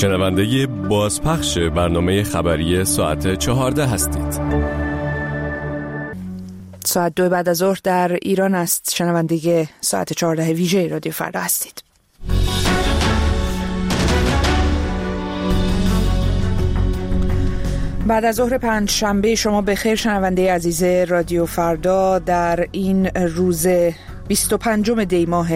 شنونده بازپخش برنامه خبری ساعت 14 هستید. ساعت 2 بعد از ظهر در ایران است. شنونده ساعت 14 ویژه رادیو فردا هستید. بعد از ظهر پنجشنبه شما بخیر شنونده عزیز رادیو فردا. در این روز 25 دی ماه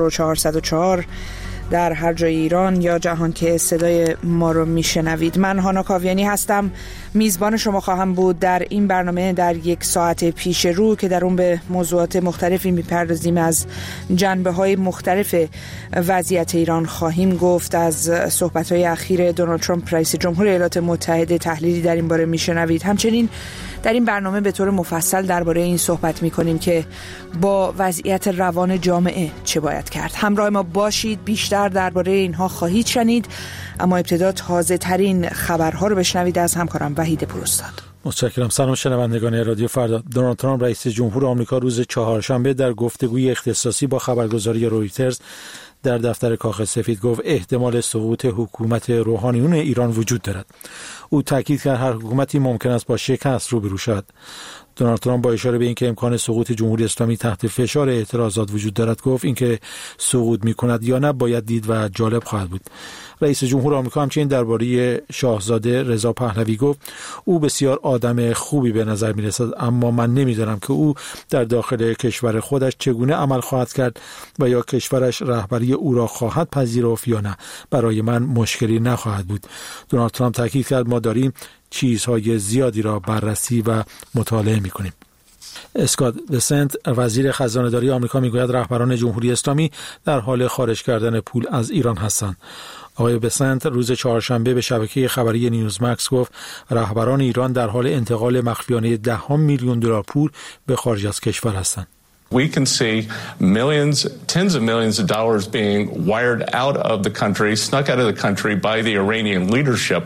1404 در هر جای ایران یا جهان که صدای ما رو میشنوید، من هانا کاویانی هستم. میزبان شما خواهم بود در این برنامه در یک ساعت پیش رو که در اون به موضوعات مختلفی میپردازیم. از جنبه‌های مختلف وضعیت ایران خواهیم گفت. از صحبت‌های اخیر دونالد ترامپ رئیس جمهور ایالات متحده تحلیلی در این باره میشنوید. همچنین در این برنامه به طور مفصل درباره این صحبت می‌کنیم که با وضعیت روان جامعه چه باید کرد. همراه ما باشید، بیشتر درباره اینها خواهید شنید، اما ابتدا تازه ترین خبرها رو بشنوید از همکارم وحید پوراستاد. متشکرم. سلام شنوندگان رادیو فردا. دونالد ترامپ رئیس جمهور آمریکا روز چهارشنبه در گفتگوی اختصاصی با خبرگزاری رویترز در دفتر کاخ سفید گفت احتمال سقوط حکومت روحانیون ایران وجود دارد. او تاکید کرد هر حکومتی ممکن است با شکست روبرو شود. دونالد ترامپ با اشاره به اینکه امکان سقوط جمهوری اسلامی تحت فشار اعتراضات وجود دارد گفت اینکه سقوط می‌کند یا نه باید دید و جالب خواهد بود. رئیس جمهور آمریکا همچنین درباره شاهزاده رضا پهلوی گفت او بسیار آدم خوبی به نظر می‌رسد، اما من نمی‌دانم که او در داخل کشور خودش چگونه عمل خواهد کرد و یا کشورش رهبری او را خواهد پذیرفت یا نه. برای من مشکلی نخواهد بود. دونالد ترامپ تاکید کرد ما داریم چیزهای زیادی را بررسی و مطالعه می‌کنیم. اسکات بسنت وزیر خزانه‌داری آمریکا میگوید رهبران جمهوری اسلامی در حال خارج کردن پول از ایران هستند. آقای بسنت روز چهارشنبه به شبکه خبری نیوزمکس گفت رهبران ایران در حال انتقال مخفیانه 10 میلیون دلار پول به خارج از کشور هستند. We can see millions, tens of millions of dollars being wired out of the country, snuck out of the country by the Iranian leadership.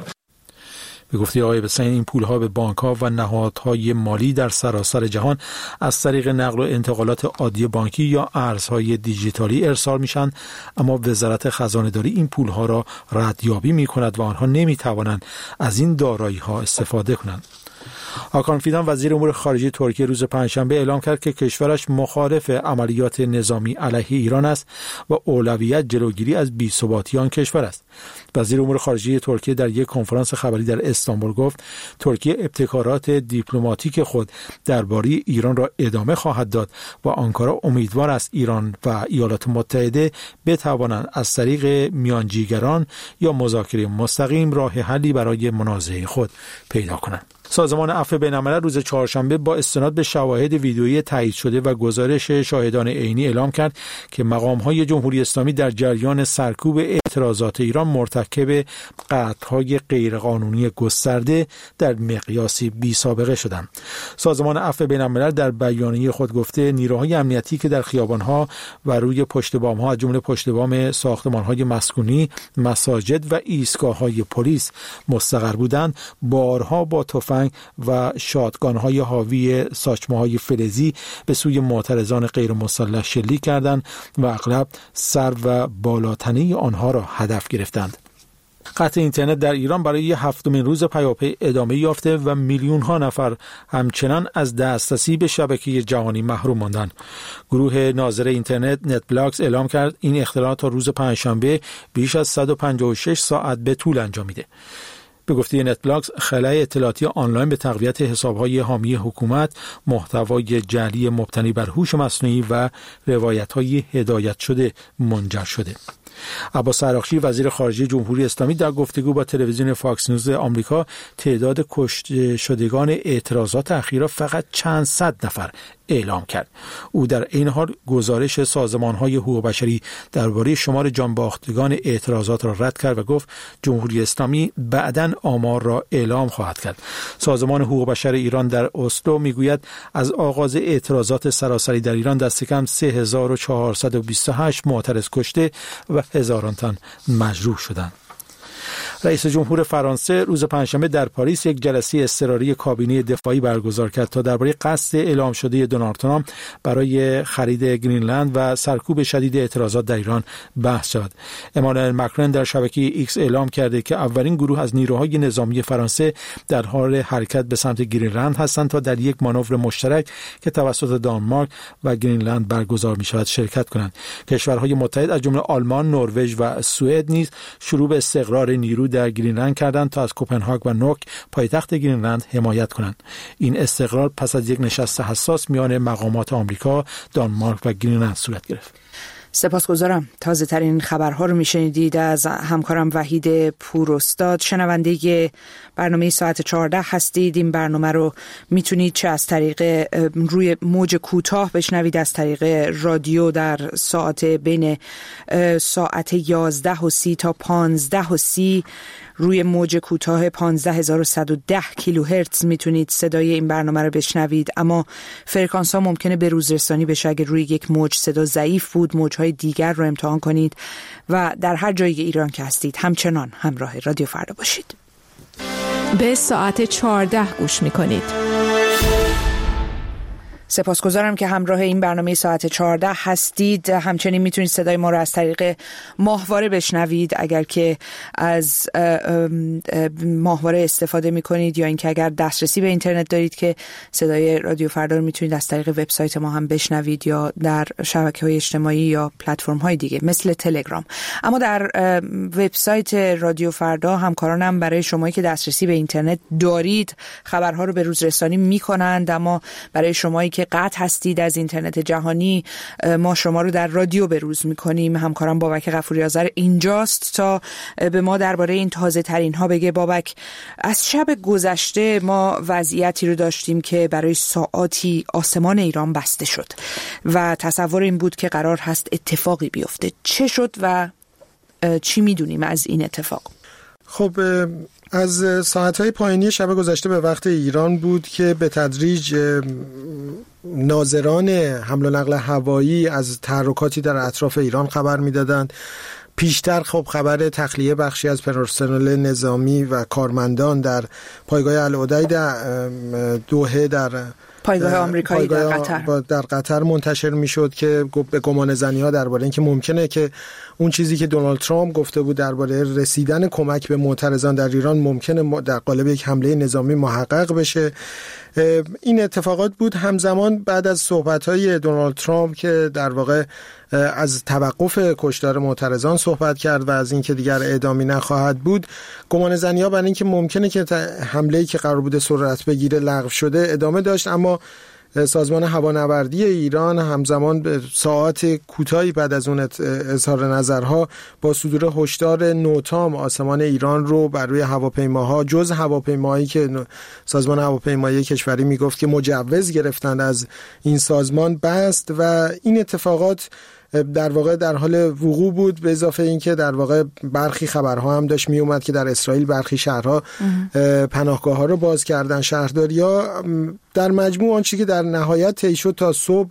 به گفته آقای بسنت این پولها به بانک‌ها و نهادهای مالی در سراسر جهان از طریق نقل و انتقالات عادی بانکی یا ارزهای دیجیتالی ارسال میشن، اما وزارت خزانه‌داری این پولها را ردیابی می‌کند و آنها نمی‌توانند از این دارایی‌ها استفاده کنند. هاکان فیدان وزیر امور خارجه ترکیه روز پنجشنبه اعلام کرد که کشورش مخالف عملیات نظامی علیه ایران است و اولویت جلوگیری از بی‌ثباتی آن کشور است. وزیر امور خارجه ترکیه در یک کنفرانس خبری در استانبول گفت ترکیه ابتکارات دیپلماتیک خود درباره ایران را ادامه خواهد داد و آنکارا امیدوار است ایران و ایالات متحده بتوانند از طریق میانجیگران یا مذاکره مستقیم راه حلی برای منازعه خود پیدا کنند. سازمان عفو بین‌الملل روز چهارشنبه با استناد به شواهد ویدیویی تایید شده و گزارش شاهدان عینی اعلام کرد که مقام‌های جمهوری اسلامی در جریان سرکوب اعتراضات ایران مرتکب قطع‌های غیرقانونی گسترده در مقیاسی بی‌سابقه شدند. سازمان عفو بین‌الملل در بیانیه خود گفته نیروهای امنیتی که در خیابان‌ها و روی پشت بام‌ها از جمله پشت بام ساختمان‌های مسکونی، مساجد و ایستگاه‌های پلیس مستقر بودند، بارها با تفنگ و شاتگان‌های حاوی ساچمه‌های فلزی به سوی معترضان غیر مسلح شلیک کردند و اغلب سر و بالاتنه آنها را هدف گرفتند. قطع اینترنت در ایران برای هفتمین روز پیاپی ادامه یافته و میلیون‌ها نفر همچنان از دسترسی به شبکه جهانی محروم ماندند. گروه ناظر اینترنت نتبلاکس اعلام کرد این اختلال تا روز پنجشنبه بیش از 156 ساعت به طول انجامیده. به گفته نتبلاکس خلای اطلاعاتی آنلاین به تقویت حساب‌های حامی حکومت، محتوای جعلی مبتنی بر هوش مصنوعی و روایت‌های هدایت شده منجر شده. عباس عراقچی وزیر خارجه جمهوری اسلامی در گفتگو با تلویزیون فاکس نیوز آمریکا تعداد کشته شدگان اعتراضات اخیرا فقط چند صد نفر اعلام کرد. او در این حال گزارش سازمان‌های حقوق بشری درباره شمار جانباختگان اعتراضات را رد کرد و گفت جمهوری اسلامی بعداً آمار را اعلام خواهد کرد. سازمان حقوق بشر ایران در اسلو میگوید از آغاز اعتراضات سراسری در ایران دست کم 3428 معترض کشته و هزاران تن مجروح شدند. رئیس جمهور فرانسه روز پنجشنبه در پاریس یک جلسه اضطراری کابینه دفاعی برگزار کرد تا درباره قصد اعلام شده دونالد ترامپ برای خرید گرینلند و سرکوب شدید اعتراضات در ایران بحث شد. امانوئل ماکرون در شبکه ایکس اعلام کرده که اولین گروه از نیروهای نظامی فرانسه در حال حرکت به سمت گرینلند هستند تا در یک مانور مشترک که توسط دانمارک و گرینلند برگزار می شود شرکت کنند. کشورهای متحد از جمله آلمان، نروژ و سوئد نیز شروع به استقرار نیرو در گرینلند کردند تا از کوپنهاگ و نوک پایتخت گرینلند حمایت کنند. این استقرار پس از یک نشست حساس میان مقامات آمریکا، دانمارک و گرینلند صورت گرفت. سپاسگزارم. تازه ترین خبرها رو میشنیدید از همکارم وحید پوراستاد. شنونده برنامه ساعت 14 هستید. این برنامه رو میتونید چه از طریق روی موج کوتاه بشنوید، از طریق رادیو در ساعت بین ساعت 11:30 تا 15:30 روی موج کوتاه 15110 کیلوهرتز میتونید صدای این برنامه رو بشنوید، اما فرکانس ها ممکنه به روز رسانی بشه. اگر روی یک موج صدا ضعیف بود، موجهای دیگر رو امتحان کنید و در هر جای ایران که هستید همچنان همراه رادیو فردا باشید. به ساعت 14 گوش میکنید. سپاسگزارم که همراه این برنامه ساعت 14 هستید. همچنین میتونید صدای ما رو از طریق ماهواره بشنوید اگر که از ماهواره استفاده میکنید، یا اینکه اگر دسترسی به اینترنت دارید که صدای رادیو فردا رو میتونید از طریق وبسایت ما هم بشنوید یا در شبکه‌های اجتماعی یا پلتفرم‌های دیگه مثل تلگرام. اما در وبسایت رادیو فردا همکارانم برای شمایی که دسترسی به اینترنت دارید خبرها رو به روز رسانی میکنند، اما برای شمایی که قطع هستید از اینترنت جهانی ما شما رو در رادیو به روز میکنیم. همکارم بابک غفوری آذر اینجاست تا به ما درباره این تازه ترین ها بگه. بابک، از شب گذشته ما وضعیتی رو داشتیم که برای ساعاتی آسمان ایران بسته شد و تصور این بود که قرار هست اتفاقی بیفته. چه شد و چی میدونیم از این اتفاق؟ خب از ساعتهای پایینی شب گذشته به وقت ایران بود که به تدریج ناظران حمل و نقل هوایی از تحرکاتی در اطراف ایران خبر میدادند. پیشتر خب خبر تخلیه بخشی از پرسنل نظامی و کارمندان در پایگاه العدید دوحه در پایگاه آمریکایی در قطر منتشر میشد که به گمان زنی‌ها درباره اینکه ممکنه که اون چیزی که دونالد ترامپ گفته بود درباره رسیدن کمک به معترضان در ایران ممکنه در قالب یک حمله نظامی محقق بشه. این اتفاقات بود همزمان بعد از صحبت‌های دونالد ترامپ که در واقع از توقف کشتار معترضان صحبت کرد و از اینکه دیگر اعدامی نخواهد بود. گمان زنی‌ها بر اینکه ممکنه که حمله‌ای که قرار بوده سرعت بگیره لغو شده ادامه داشت، اما سازمان هوانوردی ایران همزمان ساعات کوتاهی بعد از اون اظهار نظرها با صدور هشدار نوتام آسمان ایران رو بر روی هواپیماها جز هواپیماهایی که سازمان هواپیمایی کشوری میگفت که مجوز گرفتن از این سازمان بست و این اتفاقات در واقع در حال وقوع بود. به اضافه اینکه در واقع برخی خبرها هم داشت می اومد که در اسرائیل برخی شهرها پناهگاه‌ها رو باز کردن شهرداری‌ها. در مجموع آنچه که در نهایت طی شد تا صبح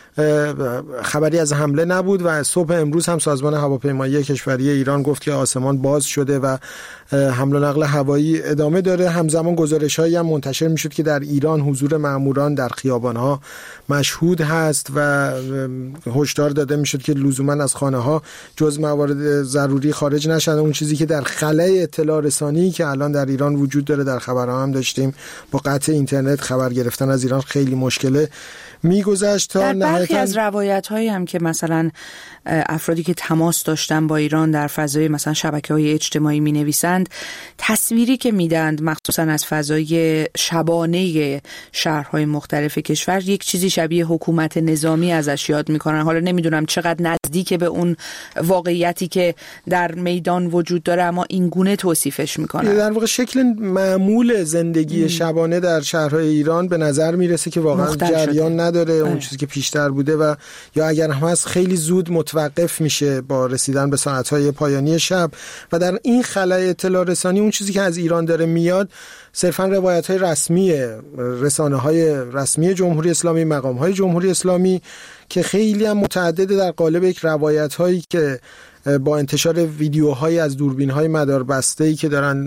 خبری از حمله نبود و صبح امروز هم سازمان هواپیمایی کشوری ایران گفت که آسمان باز شده و حمل و نقل هوایی ادامه داره. همزمان گزارش‌هایی هم منتشر می‌شد که در ایران حضور ماموران در خیابان‌ها مشهود هست و هشدار داده می‌شد که لزوماً از خانه‌ها جز موارد ضروری خارج نشن. اون چیزی که در خلأ اطلاع رسانی که الان در ایران وجود داره، در خبرها هم داشتیم، با قطع اینترنت خبر گرفتن از ایران خیلی مشکله میگذشت. تا در برخی از روایت‌هایی هم که مثلا افرادی که تماس داشتن با ایران در فضای مثلا شبکه‌های اجتماعی می‌نویسند، تصویری که میدند مخصوصا از فضای شبانه شهرهای مختلف کشور یک چیزی شبیه حکومت نظامی ازش یاد می‌کنن. حالا نمیدونم چقدر نزدیک به اون واقعیتی که در میدان وجود داره، اما این گونه توصیفش می‌کنن. در واقع شکل معمول زندگی شبانه در شهرهای ایران به نظر میرسه که واقعا جریان نداره اون چیزی که پیشتر بوده و یا اگر هم هست خیلی زود متوقف میشه با رسیدن به ساعت‌های پایانی شب. و در این خلأ اطلاع رسانی اون چیزی که از ایران داره میاد صرفاً روایت‌های رسمی رسانه‌های رسمی جمهوری اسلامی، مقام‌های جمهوری اسلامی که خیلی هم متعدد در قالب یک روایت‌هایی که با انتشار ویدیوهایی از دوربین‌های مداربسته‌ای که دارن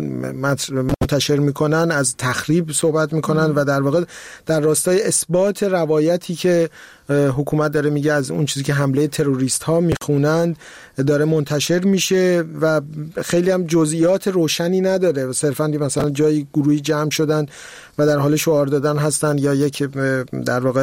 منتشر میکنن از تخریب صحبت میکنن و در واقع در راستای اثبات روایتی که حکومت داره میگه از اون چیزی که حمله تروریست ها میخونند داره منتشر میشه و خیلی هم جزئیات روشنی نداره، صرفا مثلا جایی گروهی جمع شدن و در حال شعار دادن هستن یا یک در واقع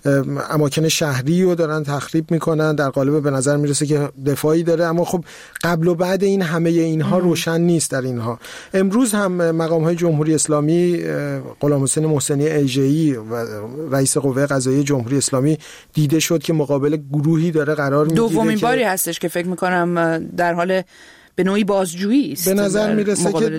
اماکن شهری رو دارن تخریب میکنن، در قالب به نظر میرسه که دفاعی داره، اما خب قبل و بعد این همه اینها روشن نیست. در اینها امروز هم مقام های جمهوری اسلامی غلام حسین محسنی ایجه‌ای و رئیس قوه قضاییه جمهوری اسلامی دیده شد که مقابل گروهی داره قرار میگیره. دومین باری هستش که فکر میکنم در حال به نوعی بازجویی است. به نظر میرسه که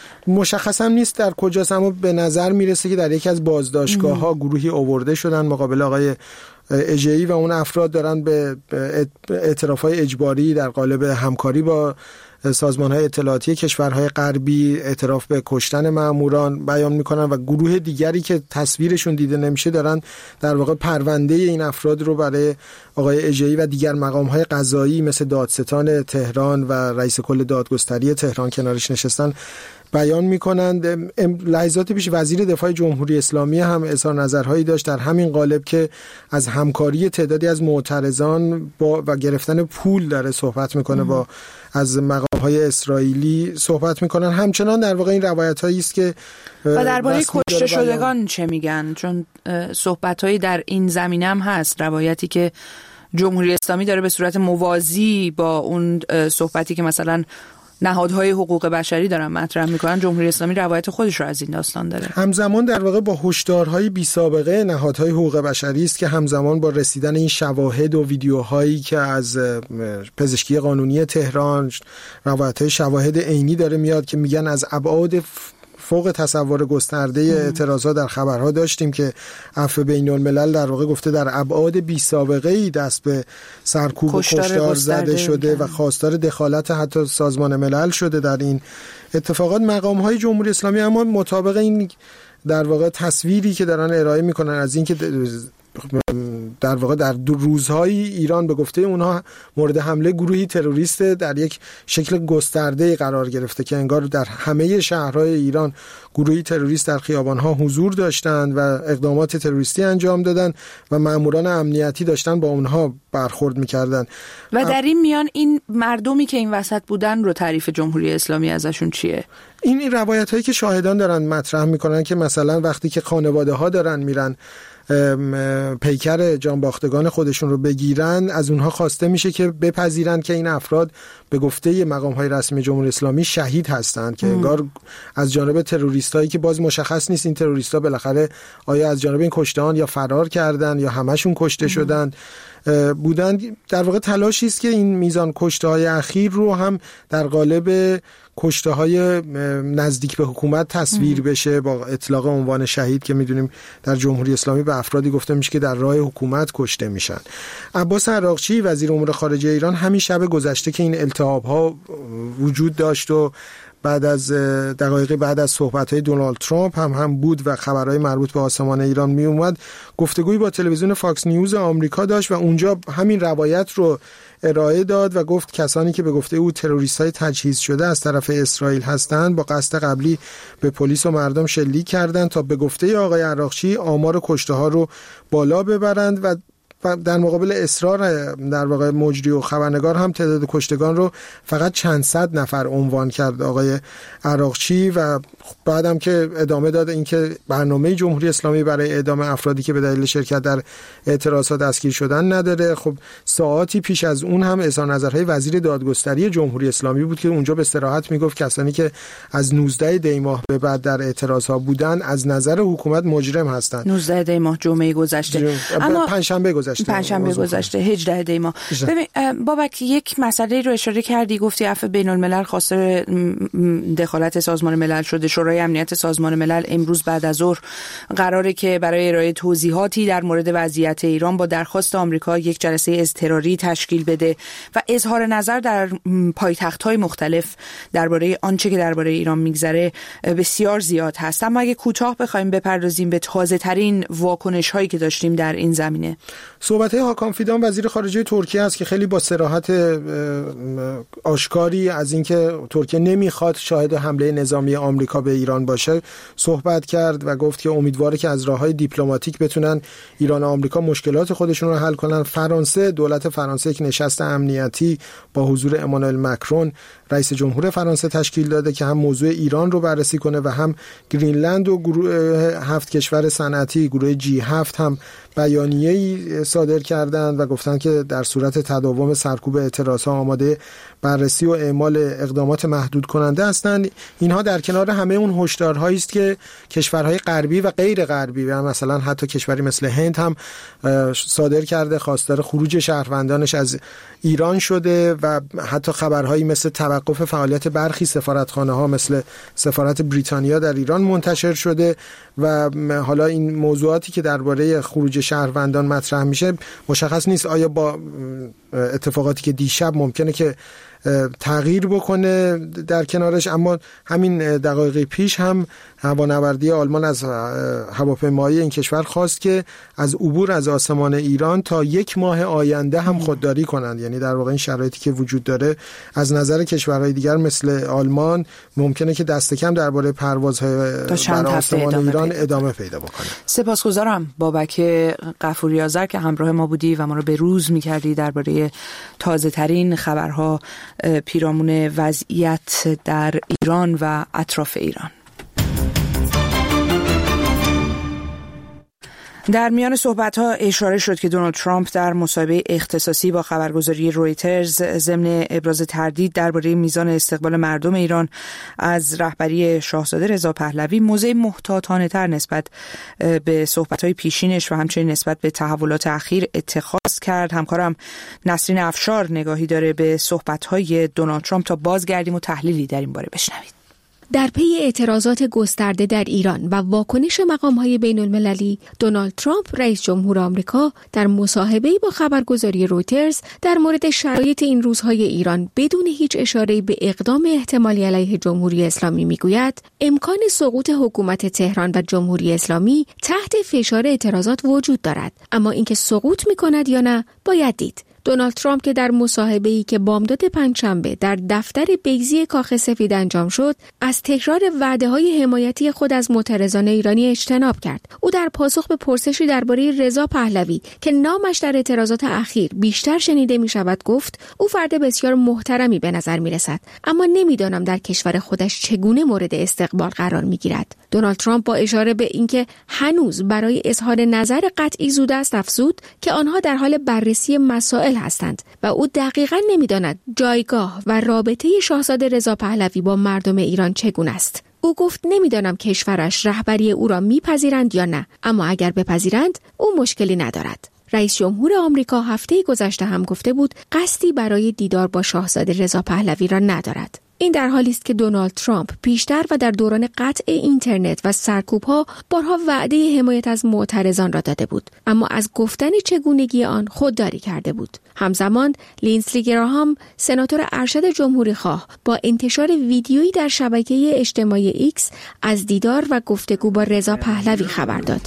مشخص هم نیست در کجاست، اما به نظر میرسه که در یکی از بازداشتگاه ها گروهی آورده شدن مقابل آقای ایجه‌ای و اون افراد دارن به اعتراف‌های اجباری در قالب همکاری با سازمان‌های اطلاعاتی کشورهای غربی اعتراف به کشتن مأموران بیان میکنن و گروه دیگری که تصویرشون دیده نمیشه دارن در واقع پرونده این افراد رو برای آقای ایجه‌ای و دیگر مقام‌های قضایی مثل دادستان تهران و رئیس کل دادگستری تهران کنارش نشستن بیان میکنند. لحظات پیش وزیر دفاع جمهوری اسلامی هم اظهار نظرهایی داشت در همین قالب که از همکاری تعدادی از معترضان و گرفتن پول داره صحبت میکنه با از مقام‌های اسرائیلی صحبت میکنن. همچنان در واقع این روایت‌هایی است که و درباره کشته شدگان چه میگن؟ چون صحبت‌هایی در این زمینه هم هست، روایتی که جمهوری اسلامی داره به صورت موازی با اون صحبتی که مثلا نهادهای حقوق بشری دارن مطرح میکنن، جمهوری اسلامی روایت خودش رو از این داستان داره. همزمان در واقع با هشدارهای بی سابقه نهادهای حقوق بشری است که همزمان با رسیدن این شواهد و ویدیوهایی که از پزشکی قانونی تهران روایت‌های شواهد عینی داره میاد که میگن از ابعاد فوق تصور گسترده اعتراضات در خبرها داشتیم که عفو بین الملل در واقع گفته در ابعاد بی سابقه ای دست به سرکوب و کشتار زده شده و خواستار دخالت حتی سازمان ملل شده در این اتفاقات. مقام های جمهوری اسلامی اما مطابق این در واقع تصویری که دارن ارائه میکنن از این که در واقع در دو روزهای ایران به گفته اونها مورد حمله گروهی تروریست در یک شکل گسترده قرار گرفته که انگار در همه شهرهای ایران گروهی تروریست در خیابانها حضور داشتند و اقدامات تروریستی انجام دادن و ماموران امنیتی داشتن با اونها برخورد میکردن. و در این میان این مردمی که این وسط بودن رو تعریف جمهوری اسلامی ازشون چیه؟ این روایت هایی که شاهدان دارن مطرح میکنن که مثلا وقتی که خانواده ها دارن میرن پیکر جانباختگان خودشون رو بگیرن، از اونها خواسته میشه که بپذیرن که این افراد به گفته مقام‌های رسمی جمهوری اسلامی شهید هستند که انگار از جانب تروریستایی که باز مشخص نیست این تروریستا بالاخره آیا از جانب این کشته‌ان یا فرار کردن یا همشون کشته شدن بودن. در واقع تلاشی است که این میزان کشته‌های اخیر رو هم در قالب کشته‌های نزدیک به حکومت تصویر بشه با اطلاق عنوان شهید که میدونیم در جمهوری اسلامی به افرادی گفته میشه که در راه حکومت کشته میشن. عباس عراقچی وزیر امور خارجه ایران همین شب گذشته که این التهاب‌ها وجود داشت و بعد از دقایقی بعد از صحبت‌های دونالد ترامپ هم بود و خبرهای مربوط به آسمان ایران می اومد، گفتگویی با تلویزیون فاکس نیوز آمریکا داشت و اونجا همین روایت رو ارائه داد و گفت کسانی که به گفته او تروریست‌های تجهیز شده از طرف اسرائیل هستند با قصد قبلی به پلیس و مردم شلیک کردند تا به گفته آقای عراقچی آمار کشته‌ها رو بالا ببرند و در مقابل اصرار در واقع مجری و خبرنگار هم تعداد کشتگان رو فقط چند صد نفر عنوان کرد آقای عراقچی و بعدم که ادامه داد اینکه برنامه جمهوری اسلامی برای اعدام افرادی که به دلیل شرکت در اعتراضات دستگیر شدن نداره. خب ساعاتی پیش از اون هم اظهار نظرهای وزیر دادگستری جمهوری اسلامی بود که اونجا به صراحت میگفت کسانی که از 19 دی ماه به بعد در اعتراضات بودن از نظر حکومت مجرم هستند. 19 دی ماه جمعه گذشته، اما پنجشنبه گذشته 18 دی ماه. ببین بابک، یک مسئله رو اشاره کردی، گفتی عفو بین الملل خواستار دخالت سازمان ملل شده. شورای امنیت سازمان ملل امروز بعد از ظهر قراره که برای ارائه توضیحاتی در مورد وضعیت ایران با درخواست آمریکا یک جلسه اضطراری تشکیل بده و اظهار نظر در پایتخت‌های مختلف درباره آنچه که درباره ایران میگذره بسیار زیاد هست. اما اگه کوتاه بخوایم بپردازیم به تازه‌ترین واکنش‌هایی که داشتیم در این زمینه. صحبت‌های هاکان فیدان وزیر خارجه ترکیه است که خیلی با صراحت آشکاری از اینکه ترکیه نمیخواد شاهد حمله نظامی آمریکا به ایران باشه صحبت کرد و گفت که امیدواره که از راه‌های دیپلماتیک بتونن ایران و آمریکا مشکلات خودشون رو حل کنن. دولت فرانسه یک نشست امنیتی با حضور امانوئل مکرون رئیس جمهور فرانسه تشکیل داده که هم موضوع ایران رو بررسی کنه و هم گرینلند و گروه 7 کشور صنعتی گروه G7 هم بیانیه‌ای صادر کردند و گفتند که در صورت تداوم سرکوب اعتراض‌ها آماده بررسی و اعمال اقدامات محدود کننده هستند. اینها در کنار همه اون هشدارهایی است که کشورهای غربی و غیر غربی و مثلا حتی کشوری مثل هند هم صادر کرده، خواستار خروج شهروندانش از ایران شده و حتی خبرهایی مثل توقف فعالیت برخی سفارتخانه‌ها مثل سفارت بریتانیا در ایران منتشر شده و حالا این موضوعاتی که درباره خروج شهروندان مطرح میشه مشخص نیست آیا با اتفاقاتی که دیشب ممکنه که تغییر بکنه در کنارش. اما همین دقایق پیش هم هوانوردی آلمان از هواپیمایی این کشور خواست که از عبور از آسمان ایران تا 1 ماه آینده هم خودداری کنند. یعنی در واقع این شرایطی که وجود داره از نظر کشورهای دیگر مثل آلمان ممکنه که دست کم درباره پروازهای بر آسمان ایران ادامه پیدا بکنه. سپاسگزارم بابک غفوری آذر که همراه ما بودی و ما رو به روز می‌کردی درباره تازه ترین خبرها پیرامون وضعیت در ایران و اطراف ایران. در میان صحبت‌ها اشاره شد که دونالد ترامپ در مصاحبه اختصاصی با خبرگزاری رویترز ضمن ابراز تردید درباره میزان استقبال مردم ایران از رهبری شاهزاده رضا پهلوی موضع محتاطانه‌تر نسبت به صحبت‌های پیشینش و همچنین نسبت به تحولات اخیر اتخاذ کرد. همکارم نسرین افشار نگاهی داره به صحبت‌های دونالد ترامپ تا بازگردیم و تحلیلی در این باره بشنوید. در پی اعتراضات گسترده در ایران و واکنش مقام‌های بین‌المللی، دونالد ترامپ رئیس جمهور آمریکا در مصاحبه‌ای با خبرگزاری رویترز در مورد شرایط این روزهای ایران بدون هیچ اشاره‌ای به اقدام احتمالی علیه جمهوری اسلامی میگوید امکان سقوط حکومت تهران و جمهوری اسلامی تحت فشار اعتراضات وجود دارد، اما اینکه سقوط می‌کند یا نه باید دید. دونالد ترامپ که در مصاحبه‌ای که بامداد پنجشنبه در دفتر بیضی کاخ سفید انجام شد، از تکرار وعده‌های حمایتی خود از معترضان ایرانی اجتناب کرد. او در پاسخ به پرسشی درباره رضا پهلوی که نامش در اعتراضات اخیر بیشتر شنیده می‌شود گفت او فرد بسیار محترمی به نظر می‌رسد، اما نمی‌دانم در کشور خودش چگونه مورد استقبال قرار می‌گیرد. دونالد ترامپ با اشاره به اینکه هنوز برای اظهار نظر قطعی زود است افزود که آنها در حال بررسی مسائل هستند و او دقیقاً نمی‌داند جایگاه و رابطه شاهزاده رضا پهلوی با مردم ایران چگونه است. او گفت نمی‌دانم کشورش رهبری او را می‌پذیرند یا نه، اما اگر بپذیرند او مشکلی ندارد. رئیس جمهور آمریکا هفته گذشته هم گفته بود قصدی برای دیدار با شاهزاده رضا پهلوی را ندارد. این در حالی است که دونالد ترامپ پیشتر و در دوران قطع اینترنت و سرکوب‌ها بارها وعده حمایت از معترضان را داده بود، اما از گفتن چگونگی آن خودداری کرده بود. همزمان لینسلی گراهام سناتور ارشد جمهوری‌خواه با انتشار ویدیویی در شبکه اجتماعی ایکس از دیدار و گفتگو با رضا پهلوی خبر داد.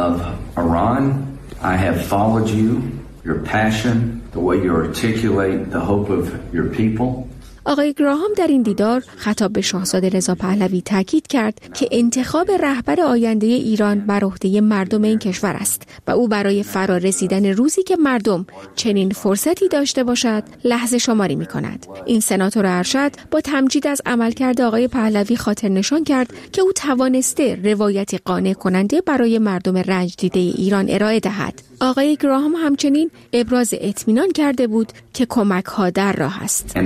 I have followed you, your passion, the way you articulate the hope of your people. آقای گراهام در این دیدار خطاب به شاهزاده رضا پهلوی تاکید کرد که انتخاب رهبر آینده ایران بر عهده مردم این کشور است و او برای فرارسیدن روزی که مردم چنین فرصتی داشته باشد لحظه شماری می‌کند. این سناتور ارشد با تمجید از عملکرد آقای پهلوی خاطر نشان کرد که او توانسته روایتی قانع کننده برای مردم رنج دیده ایران ارائه دهد. آقای گراهام همچنین ابراز اطمینان کرده بود که کمک‌ها در راه است.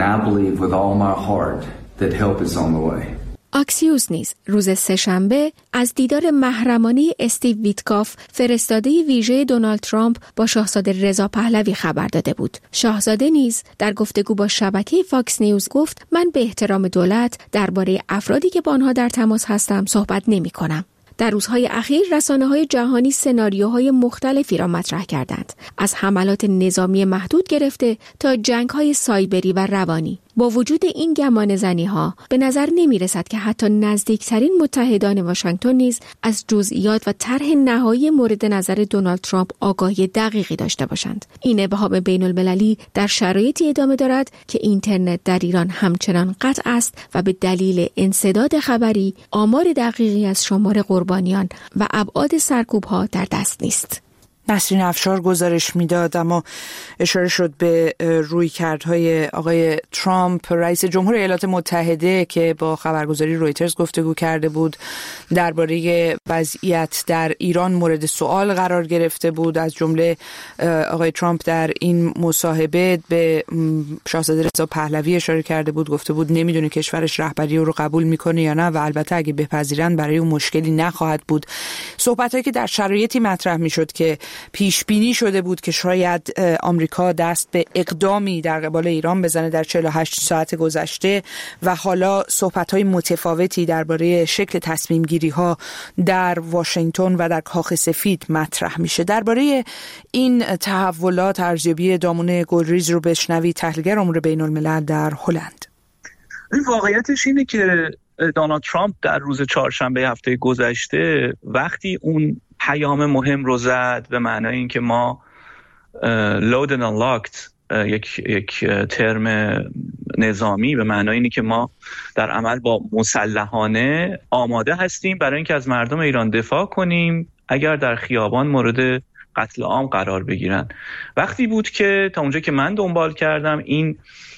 آکسیوس نیز روز سه‌شنبه از دیدار محرمانه استیو ویتکاف فرستاده ویژه دونالد ترامپ با شاهزاده رضا پهلوی خبر داده بود. شاهزاده نیز در گفتگو با شبکه فاکس نیوز گفت من به احترام دولت درباره افرادی که با آنها در تماس هستم صحبت نمی‌کنم. در روزهای اخیر رسانه‌های جهانی سناریوهای مختلفی را مطرح کردند، از حملات نظامی محدود گرفته تا جنگ‌های سایبری و روانی. با وجود این گمانه‌زنی‌ها به نظر نمی‌رسد که حتی نزدیکترین متحدان واشنگتن نیز از جزئیات و طرح نهایی مورد نظر دونالد ترامپ آگاهی دقیقی داشته باشند. این ابهام بین‌المللی در شرایطی ادامه دارد که اینترنت در ایران همچنان قطع است و به دلیل انسداد خبری آمار دقیقی از شمار قربانیان و ابعاد سرکوب‌ها در دست نیست. نسرین افشار گزارش میداد، اما اشاره شد به رویکردهای آقای ترامپ رئیس جمهور ایالات متحده که با خبرگزاری رویترز گفتگو کرده بود، درباره وضعیت در ایران مورد سوال قرار گرفته بود. از جمله آقای ترامپ در این مصاحبه به شاهزاده رضا پهلوی اشاره کرده بود، گفته بود نمیدونه کشورش رهبری او رو قبول میکنه یا نه و البته اگه بپذیرن برای اون مشکلی نخواهد بود. صحبتایی که در شرایطی مطرح میشد که پیش بینی شده بود که شاید آمریکا دست به اقدامی در قبال ایران بزنه در 48 ساعت گذشته و حالا صحبت‌های متفاوتی درباره شکل تصمیم گیری‌ها در واشنگتن و در کاخ سفید مطرح میشه. درباره این تحولات ارزیابی دامون گلریز رو بشنوید، تحلیلگر امور بین‌الملل در هلند. واقعیتش اینه که دونالد ترامپ در روز چهارشنبه هفته گذشته وقتی اون پیام مهم رو زد به معنای اینکه ما load and unlocked، یک ترم نظامی به معنای اینه که ما در عمل با مسلحانه آماده هستیم برای اینکه از مردم ایران دفاع کنیم اگر در خیابان مورد قتل عام قرار بگیرن. وقتی بود که تا اونجا که من دنبال کردم این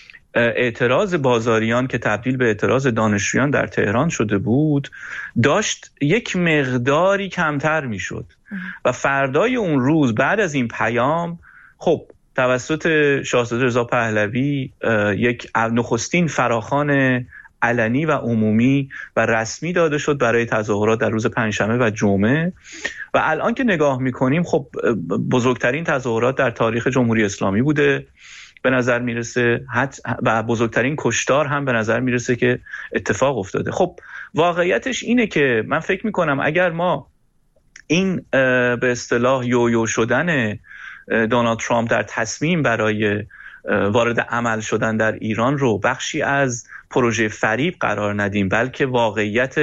اعتراض بازاریان که تبدیل به اعتراض دانشجویان در تهران شده بود داشت یک مقداری کمتر میشد و فردای اون روز بعد از این پیام خب توسط شاهزاده رضا پهلوی یک نخستین فراخوان علنی و عمومی و رسمی داده شد برای تظاهرات در روز پنجشنبه و جمعه و الان که نگاه میکنیم خب بزرگترین تظاهرات در تاریخ جمهوری اسلامی بوده به نظر میرسه و بزرگترین کشتار هم به نظر میرسه که اتفاق افتاده. خب واقعیتش اینه که من فکر میکنم اگر ما این به اصطلاح یویو شدن دونالد ترامپ در تصمیم برای وارد عمل شدن در ایران رو بخشی از پروژه فریب قرار ندیم، بلکه واقعیت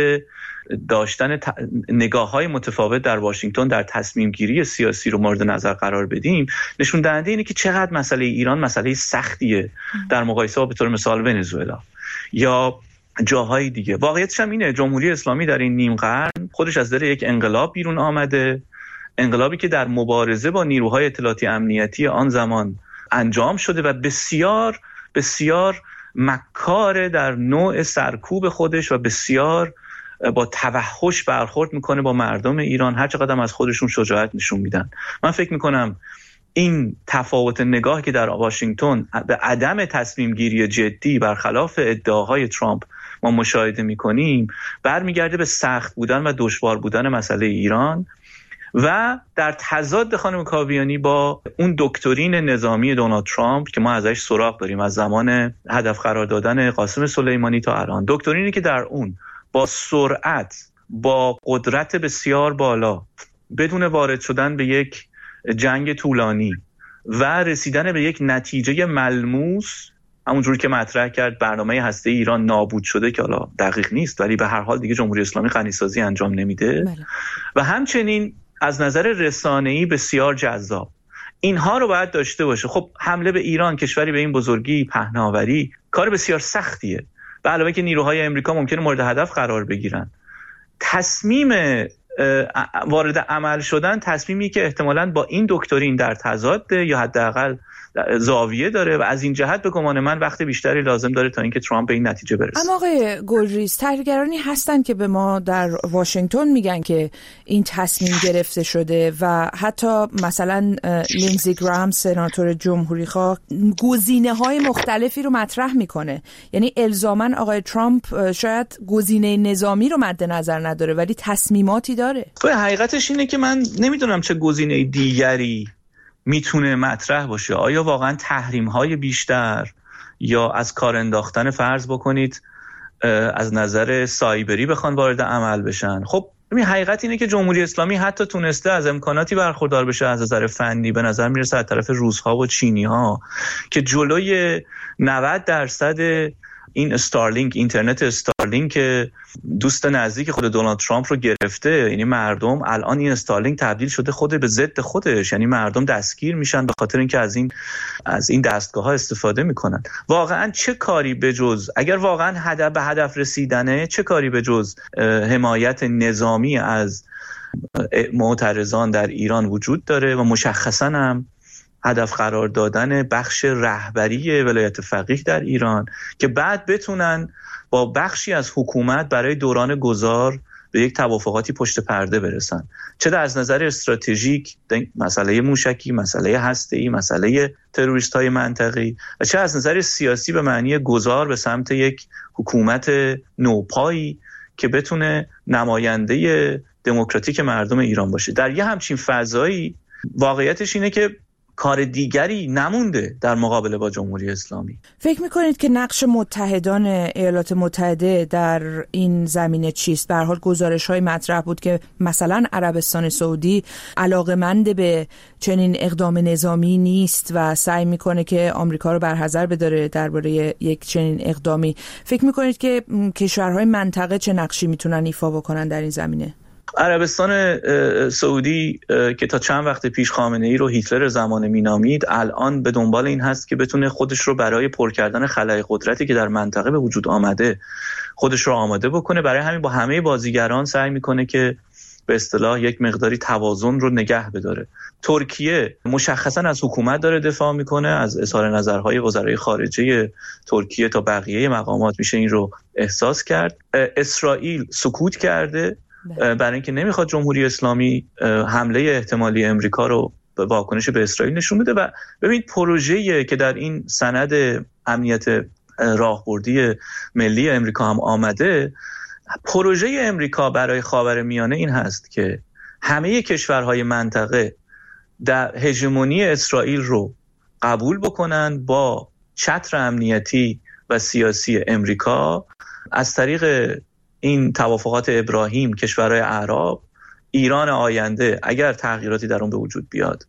داشتن نگاه‌های متفاوت در واشنگتن در تصمیم گیری سیاسی رو مورد نظر قرار بدیم، نشون دهنده اینه که چقدر مسئله ایران مسئله سختیه در مقایسه با به طور مثال ونزوئلا یا جاهای دیگه. واقعیتش هم اینه جمهوری اسلامی در این نیم قرن خودش از در یک انقلاب بیرون آمده، انقلابی که در مبارزه با نیروهای اطلاعاتی امنیتی آن زمان انجام شده و بسیار بسیار مکار در نوع سرکوب خودش و بسیار با توحش برخورد میکنه با مردم ایران، هر چقدر از خودشون شجاعت نشون میدن. من فکر میکنم این تفاوت نگاه که در واشنگتن به عدم تصمیم گیری جدی برخلاف ادعاهای ترامپ ما مشاهده میکنیم برمیگرده به سخت بودن و دشوار بودن مسئله ایران و در تضاد خانم کاویانی با اون دکترین نظامی دونالد ترامپ که ما ازش سراغ داریم از زمان هدف قرار دادن قاسم سلیمانی تا الان، دکترینی که در اون با سرعت با قدرت بسیار بالا بدون وارد شدن به یک جنگ طولانی و رسیدن به یک نتیجه ملموس، همونجوری که مطرح کرد برنامه هسته ایران نابود شده که حالا دقیق نیست ولی به هر حال دیگه جمهوری اسلامی غنیسازی انجام نمیده و همچنین از نظر رسانه‌ای بسیار جذاب. اینها رو باید داشته باشه. خب حمله به ایران، کشوری به این بزرگی پهناوری، کار بسیار سختیه. به علاوه که نیروهای امریکا ممکنه مورد هدف قرار بگیرن. تصمیم وارد عمل شدن تصمیمی که احتمالاً با این دکترین در تضاده یا حداقل زاویه داره و از این جهت به گمان من وقت بیشتری لازم داره تا اینکه ترامپ به این نتیجه برسه. اما آقای گلریز، تحلیلگرانی هستن که به ما در واشنگتن میگن که این تصمیم گرفته شده و حتی مثلا لینزی گرام سناتور جمهوری‌خواه گزینه‌های مختلفی رو مطرح میکنه. یعنی الزاماً آقای ترامپ شاید گزینه نظامی رو مد نظر نداره ولی تصمیماتی داره. حقیقتش اینه که من نمیدونم چه گزینه دیگری میتونه مطرح باشه. آیا واقعا تحریم‌های بیشتر یا از کار انداختن فرض بکنید از نظر سایبری بخوان وارد عمل بشن؟ خب ببین حقیقت اینه که جمهوری اسلامی حتی تونسته از امکاناتی برخوردار بشه از نظر فنی، به نظر میرسه از طرف روس‌ها و چینی‌ها، که جلوی 90% این استارلینک، اینترنت استارلینک که دوست نزدیک خود دونالد ترامپ رو گرفته. یعنی مردم الان این استارلینک تبدیل شده به ضد خودش، یعنی مردم دستگیر میشن به خاطر اینکه از این دستگاه‌ها استفاده میکنن. واقعا چه کاری بجز، اگر واقعا به هدف رسیدنه، چه کاری بجز حمایت نظامی از معترضان در ایران وجود داره و مشخصاً هم هدف قرار دادن بخش رهبری ولایت فقیه در ایران که بعد بتونن با بخشی از حکومت برای دوران گذار به یک توافقاتی پشت پرده برسن، چه از نظر استراتژیک، مسئله موشکی، مسئله هسته‌ای، مسئله تروریست‌های منطقه‌ای، و چه از نظر سیاسی به معنی گذار به سمت یک حکومت نوپایی که بتونه نماینده دموکراتیک مردم ایران باشه. در یه همچین فضایی واقعیتش اینه که کار دیگری نمونده در مقابله با جمهوری اسلامی. فکر میکنید که نقش متحدان ایالات متحده در این زمینه چیست؟ به هر حال گزارش‌های مطرح بود که مثلا عربستان سعودی علاقه‌مند به چنین اقدام نظامی نیست و سعی میکنه که آمریکا رو برحذر بداره درباره یک چنین اقدامی. فکر میکنید که کشورهای منطقه چه نقشی میتونن ایفا بکنن در این زمینه؟ عربستان سعودی که تا چند وقت پیش خامنه‌ای رو هیتلر زمانه مینامید، الان به دنبال این هست که بتونه خودش رو برای پر کردن خلای قدرتی که در منطقه به وجود آمده خودش رو آماده بکنه. برای همین با همه بازیگران سعی میکنه که به اصطلاح یک مقداری توازن رو نگه بداره. ترکیه مشخصاً از حکومت داره دفاع میکنه، از اظهار نظرهای وزرای خارجه ترکیه تا بقیه مقامات میشه این رو احساس کرد. اسرائیل سکوت کرده برای اینکه نمیخواد جمهوری اسلامی حمله احتمالی امریکا رو به واکنش به اسرائیل نشون بده. و ببینید پروژه‌ای که در این سند امنیت راهبردی ملی امریکا هم آمده، پروژه امریکا برای خاورمیانه این هست که همه کشورهای منطقه در هژمونی اسرائیل رو قبول بکنن با چتر امنیتی و سیاسی امریکا. از طریق این توافقات ابراهیم کشورهای عرب، ایران آینده اگر تغییراتی در اون به وجود بیاد،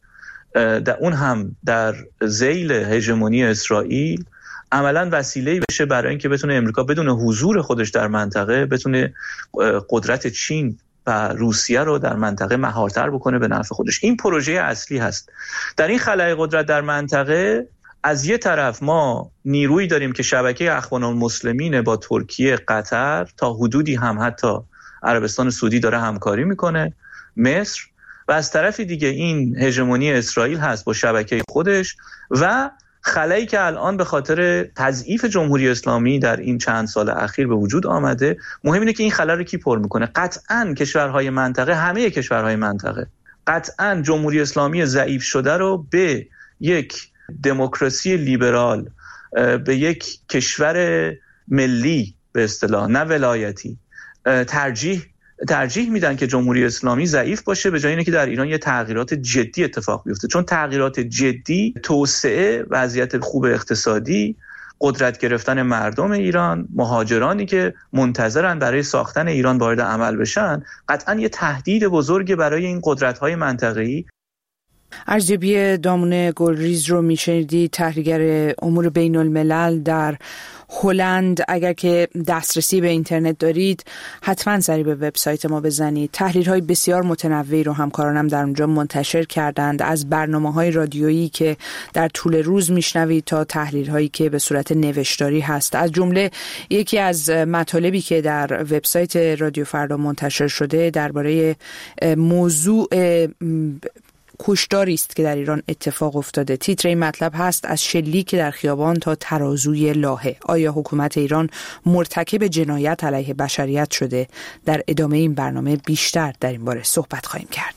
در اون هم در ذیل هژمونی اسرائیل عملاً وسیله‌ای بشه برای اینکه بتونه امریکا بدون حضور خودش در منطقه بتونه قدرت چین و روسیه رو در منطقه مهارتر بکنه به نفع خودش. این پروژه اصلی هست. در این خلای قدرت در منطقه از یه طرف ما نیرویی داریم که شبکه اخوان المسلمین با ترکیه، قطر، تا حدودی هم حتی عربستان سعودی داره همکاری میکنه، مصر، و از طرف دیگه این هژمونی اسرائیل هست با شبکه خودش و خلایی که الان به خاطر تضعیف جمهوری اسلامی در این چند سال اخیر به وجود آمده. مهم اینه که این خلا رو کی پر میکنه؟ قطعاً کشورهای منطقه، همه کشورهای منطقه قطعاً جمهوری اسلامی ضعیف شده رو به یک دموکراسی لیبرال، به یک کشور ملی به اصطلاح نه ولایتی ترجیح میدن که جمهوری اسلامی ضعیف باشه به جای اینکه در ایران یه تغییرات جدی اتفاق بیفته. چون تغییرات جدی، توسعه، وضعیت خوب اقتصادی، قدرت گرفتن مردم ایران، مهاجرانی که منتظرن برای ساختن ایران وارد عمل بشن، قطعاً یه تهدید بزرگی برای این قدرت‌های منطقه‌ای. ارزیابی دامون گلریز رو میشنیدی، تحلیلگر امور بین الملل در هلند. اگر که دسترسی به اینترنت دارید حتما سری به وبسایت ما بزنید. تحلیل‌های بسیار متنوعی رو همکارانم در اونجا منتشر کردند، از برنامه‌های رادیویی که در طول روز میشنوید تا تحلیل‌هایی که به صورت نوشتاری هست. از جمله یکی از مطالبی که در وبسایت رادیو فردا منتشر شده درباره موضوع کشتاری است که در ایران اتفاق افتاده. تیتر این مطلب هست: از شلیک در خیابان تا ترازوی لاهه، آیا حکومت ایران مرتکب جنایت علیه بشریت شده؟ در ادامه این برنامه بیشتر در این باره صحبت خواهیم کرد.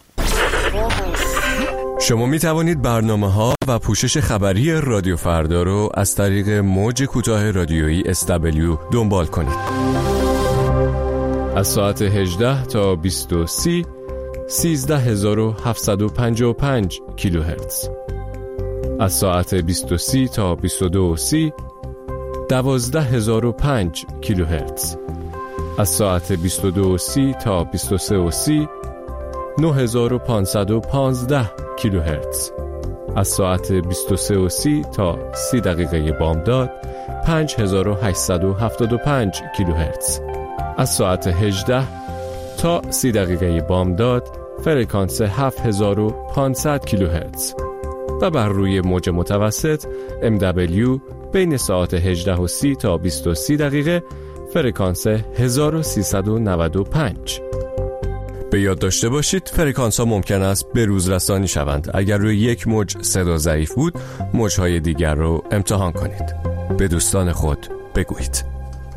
شما می توانید برنامه‌ها و پوشش خبری رادیو فردا رو از طریق موج کوتاه رادیویی SW دنبال کنید. از ساعت 18 تا 20:30 13755 کیلوهرتز. از ساعت 20:30 تا 22:30 12005 کیلوهرتز. از ساعت 22:30 تا 23:30 9515 کیلوهرتز. از ساعت 23:30 تا 30 دقیقه بامداد 5875 کیلوهرتز. از ساعت 18 تا 30 دقیقه بامداد فرکانس 7500 کیلوهرتز و بر روی موج متوسط MW بین ساعت 18:30 تا 20:30 دقیقه فرکانس 1395. به یاد داشته باشید فرکانس ها ممکن است به روز رسانی شوند. اگر روی یک موج صدا ضعیف بود، موجهای دیگر رو امتحان کنید. به دوستان خود بگویید.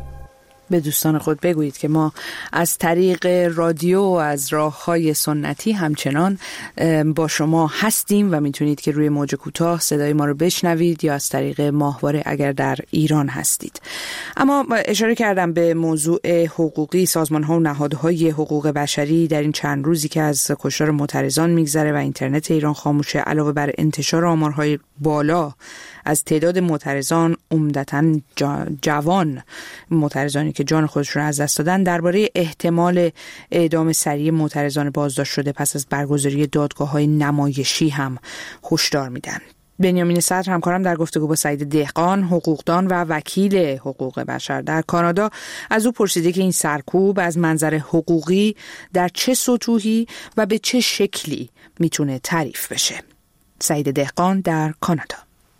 به دوستان خود بگویید که ما از طریق رادیو و از راه‌های سنتی همچنان با شما هستیم و میتونید که روی موج کوتاه صدای ما رو بشنوید یا از طریق ماهواره اگر در ایران هستید. اما اشاره کردم به موضوع حقوقی. سازمان‌ها و نهادهای حقوق بشری در این چند روزی که از کشتار معترضان میگذره و اینترنت ایران خاموشه، علاوه بر انتشار آمارهای بالا از تعداد معترضان، عمدتاً جوان معترضانی که جان خودشون از دست دادن، درباره احتمال اعدام سریع معترضان بازداشت شده پس از برگزاری دادگاه‌های نمایشی هم هشدار میدن. بنیامین صدر همکارم در گفتگو با سعید دهقان، حقوقدان و وکیل حقوق بشر در کانادا، از او پرسیده که این سرکوب از منظر حقوقی در چه سطوحی و به چه شکلی میتونه تعریف بشه. سعید دهقان در کانادا: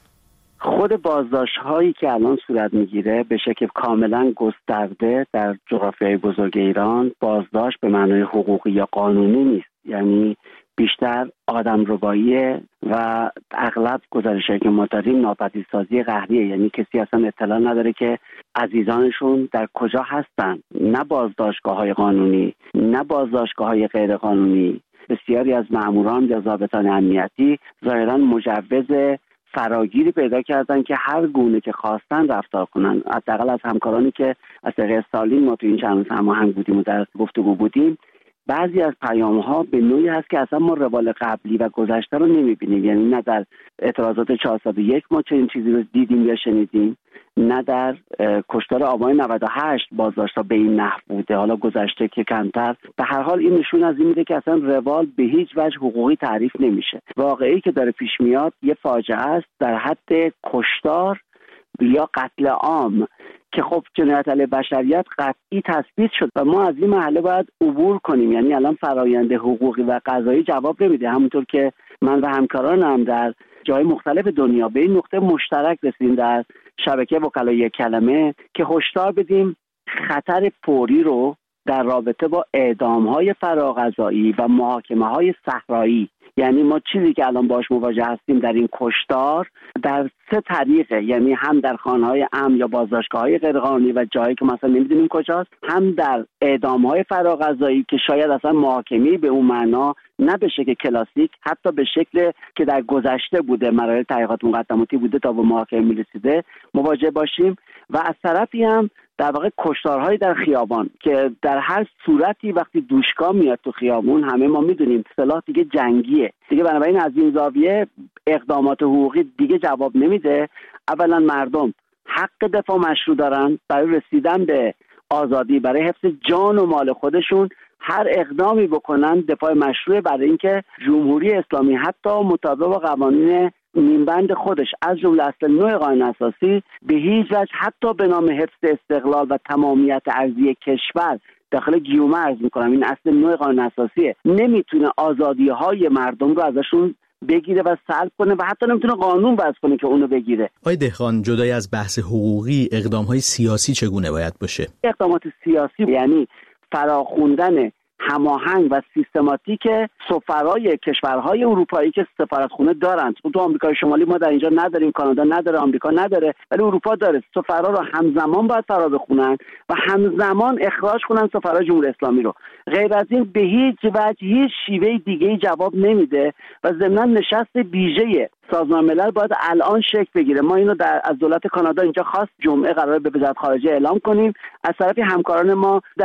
خود بازداشت هایی که الان صورت میگیره به شکل کاملا گسترده در جغرافیای بزرگ ایران بازداشت به معنای حقوقی یا قانونی نیست، یعنی بیشتر آدمرباییه و اغلب گزارشایی که ما داریم ناپدیدسازی قهریه، یعنی کسی اصلا اطلاع نداره که عزیزانشون در کجا هستن. نه بازداشتگاه‌های قانونی، نه بازداشتگاه‌های غیر قانونی. بسیاری از ماموران یا ضابطان امنیتی ظاهراً مجوز فراگیری پیدا کردن که هر گونه که خواستن رفتار کنن. حداقل از همکارانی که از طریق استالین ما تو این چند روز هماهنگ بودیم و در گفتگو بودیم، بعضی از پیام‌ها به نوعی هست که اصلا ما روال قبلی و گذشته رو نمی‌بینیم. یعنی نه در اعتراضات 401 ما چنین چیزی رو دیدیم یا شنیدیم، نه در کشتار آبان 98 بازداشت‌ها به این نحو بوده، حالا گذشته که کمتر. به هر حال این نشون از این میده که اصلا روال به هیچ وجه حقوقی تعریف نمیشه. واقعی که داره پیش میاد یه فاجعه است در حد کشتار یا قتل عام که خب جنایت علیه بشریت قطعی تثبیت شد و ما از این مرحله باید عبور کنیم. یعنی الان فرآیند حقوقی و قضایی جواب نمیده. همونطور که من و همکارانم در جای مختلف دنیا به این نقطه مشترک رسیدیم در شبکه وکلای یک کلمه که هشدار بدیم خطر فوری رو در رابطه با اعدام‌های فراقضایی و محاکمه‌های صحرایی. یعنی ما چیزی که الان باش مواجه هستیم در این کشتار در 3 طریقه، یعنی هم در خانه‌های امن یا بازداشتگاه‌های غیرقانونی و جایی که مثلا نمی‌دونیم کجاست، هم در اعدام‌های فراقضایی که شاید اصلا محاکمه‌ای به اون معنا نه به شکل کلاسیک، حتی به شکل که در گذشته بوده، مراحل تحقیقات مقدماتی بوده تا به محاکمه می‌رسیده مواجه باشیم. و از طرفی هم در واقع کشتارهای در خیابان که در هر صورتی وقتی دوشکا میاد تو خیابون، همه ما میدونیم سلاح دیگه جنگیه دیگه، بنابراین از این زاویه اقدامات حقوقی دیگه جواب نمیده. اولا مردم حق دفاع مشروع دارن برای رسیدن به آزادی، برای حفظ جان و مال خودشون هر اقدامی بکنن دفاع مشروع، برای اینکه جمهوری اسلامی حتی مطابق با قوانین نیمبند خودش از جمله اصل 9 قانون اساسی به هیچ وجه حتی به نام حفظ استقلال و تمامیت ارضی کشور، داخل گیومه عرض میکنم این اصل 9 قانون اساسیه، نمیتونه آزادی‌های مردم رو ازشون بگیره و سلب کنه و حتی نمیتونه قانون وضع کنه که اونو بگیره. آقای دهقان، جدای از بحث حقوقی، اقدام‌های سیاسی چگونه باید باشه؟ اقدامات سیاسی یعنی فراخوندن هماهنگ و سیستماتیک سفرای کشورهای اروپایی که سفارتخونه دارند. تو آمریکای شمالی ما در اینجا نداریم، کانادا نداره، آمریکا نداره، ولی اروپا داره. سفرا رو همزمان باید فرا بخونن و همزمان اخراج کنن سفرای جمهوری اسلامی رو. غیر از این به هیچ وجه هیچ شیوه دیگه‌ای جواب نمیده و ضمن نشست ویژه سازمان ملل باید الان شکل بگیره. ما اینو از دولت کانادا اینجا خواست جمعه قراره به وزارت خارجه اعلام کنیم. از طرف همکاران ما در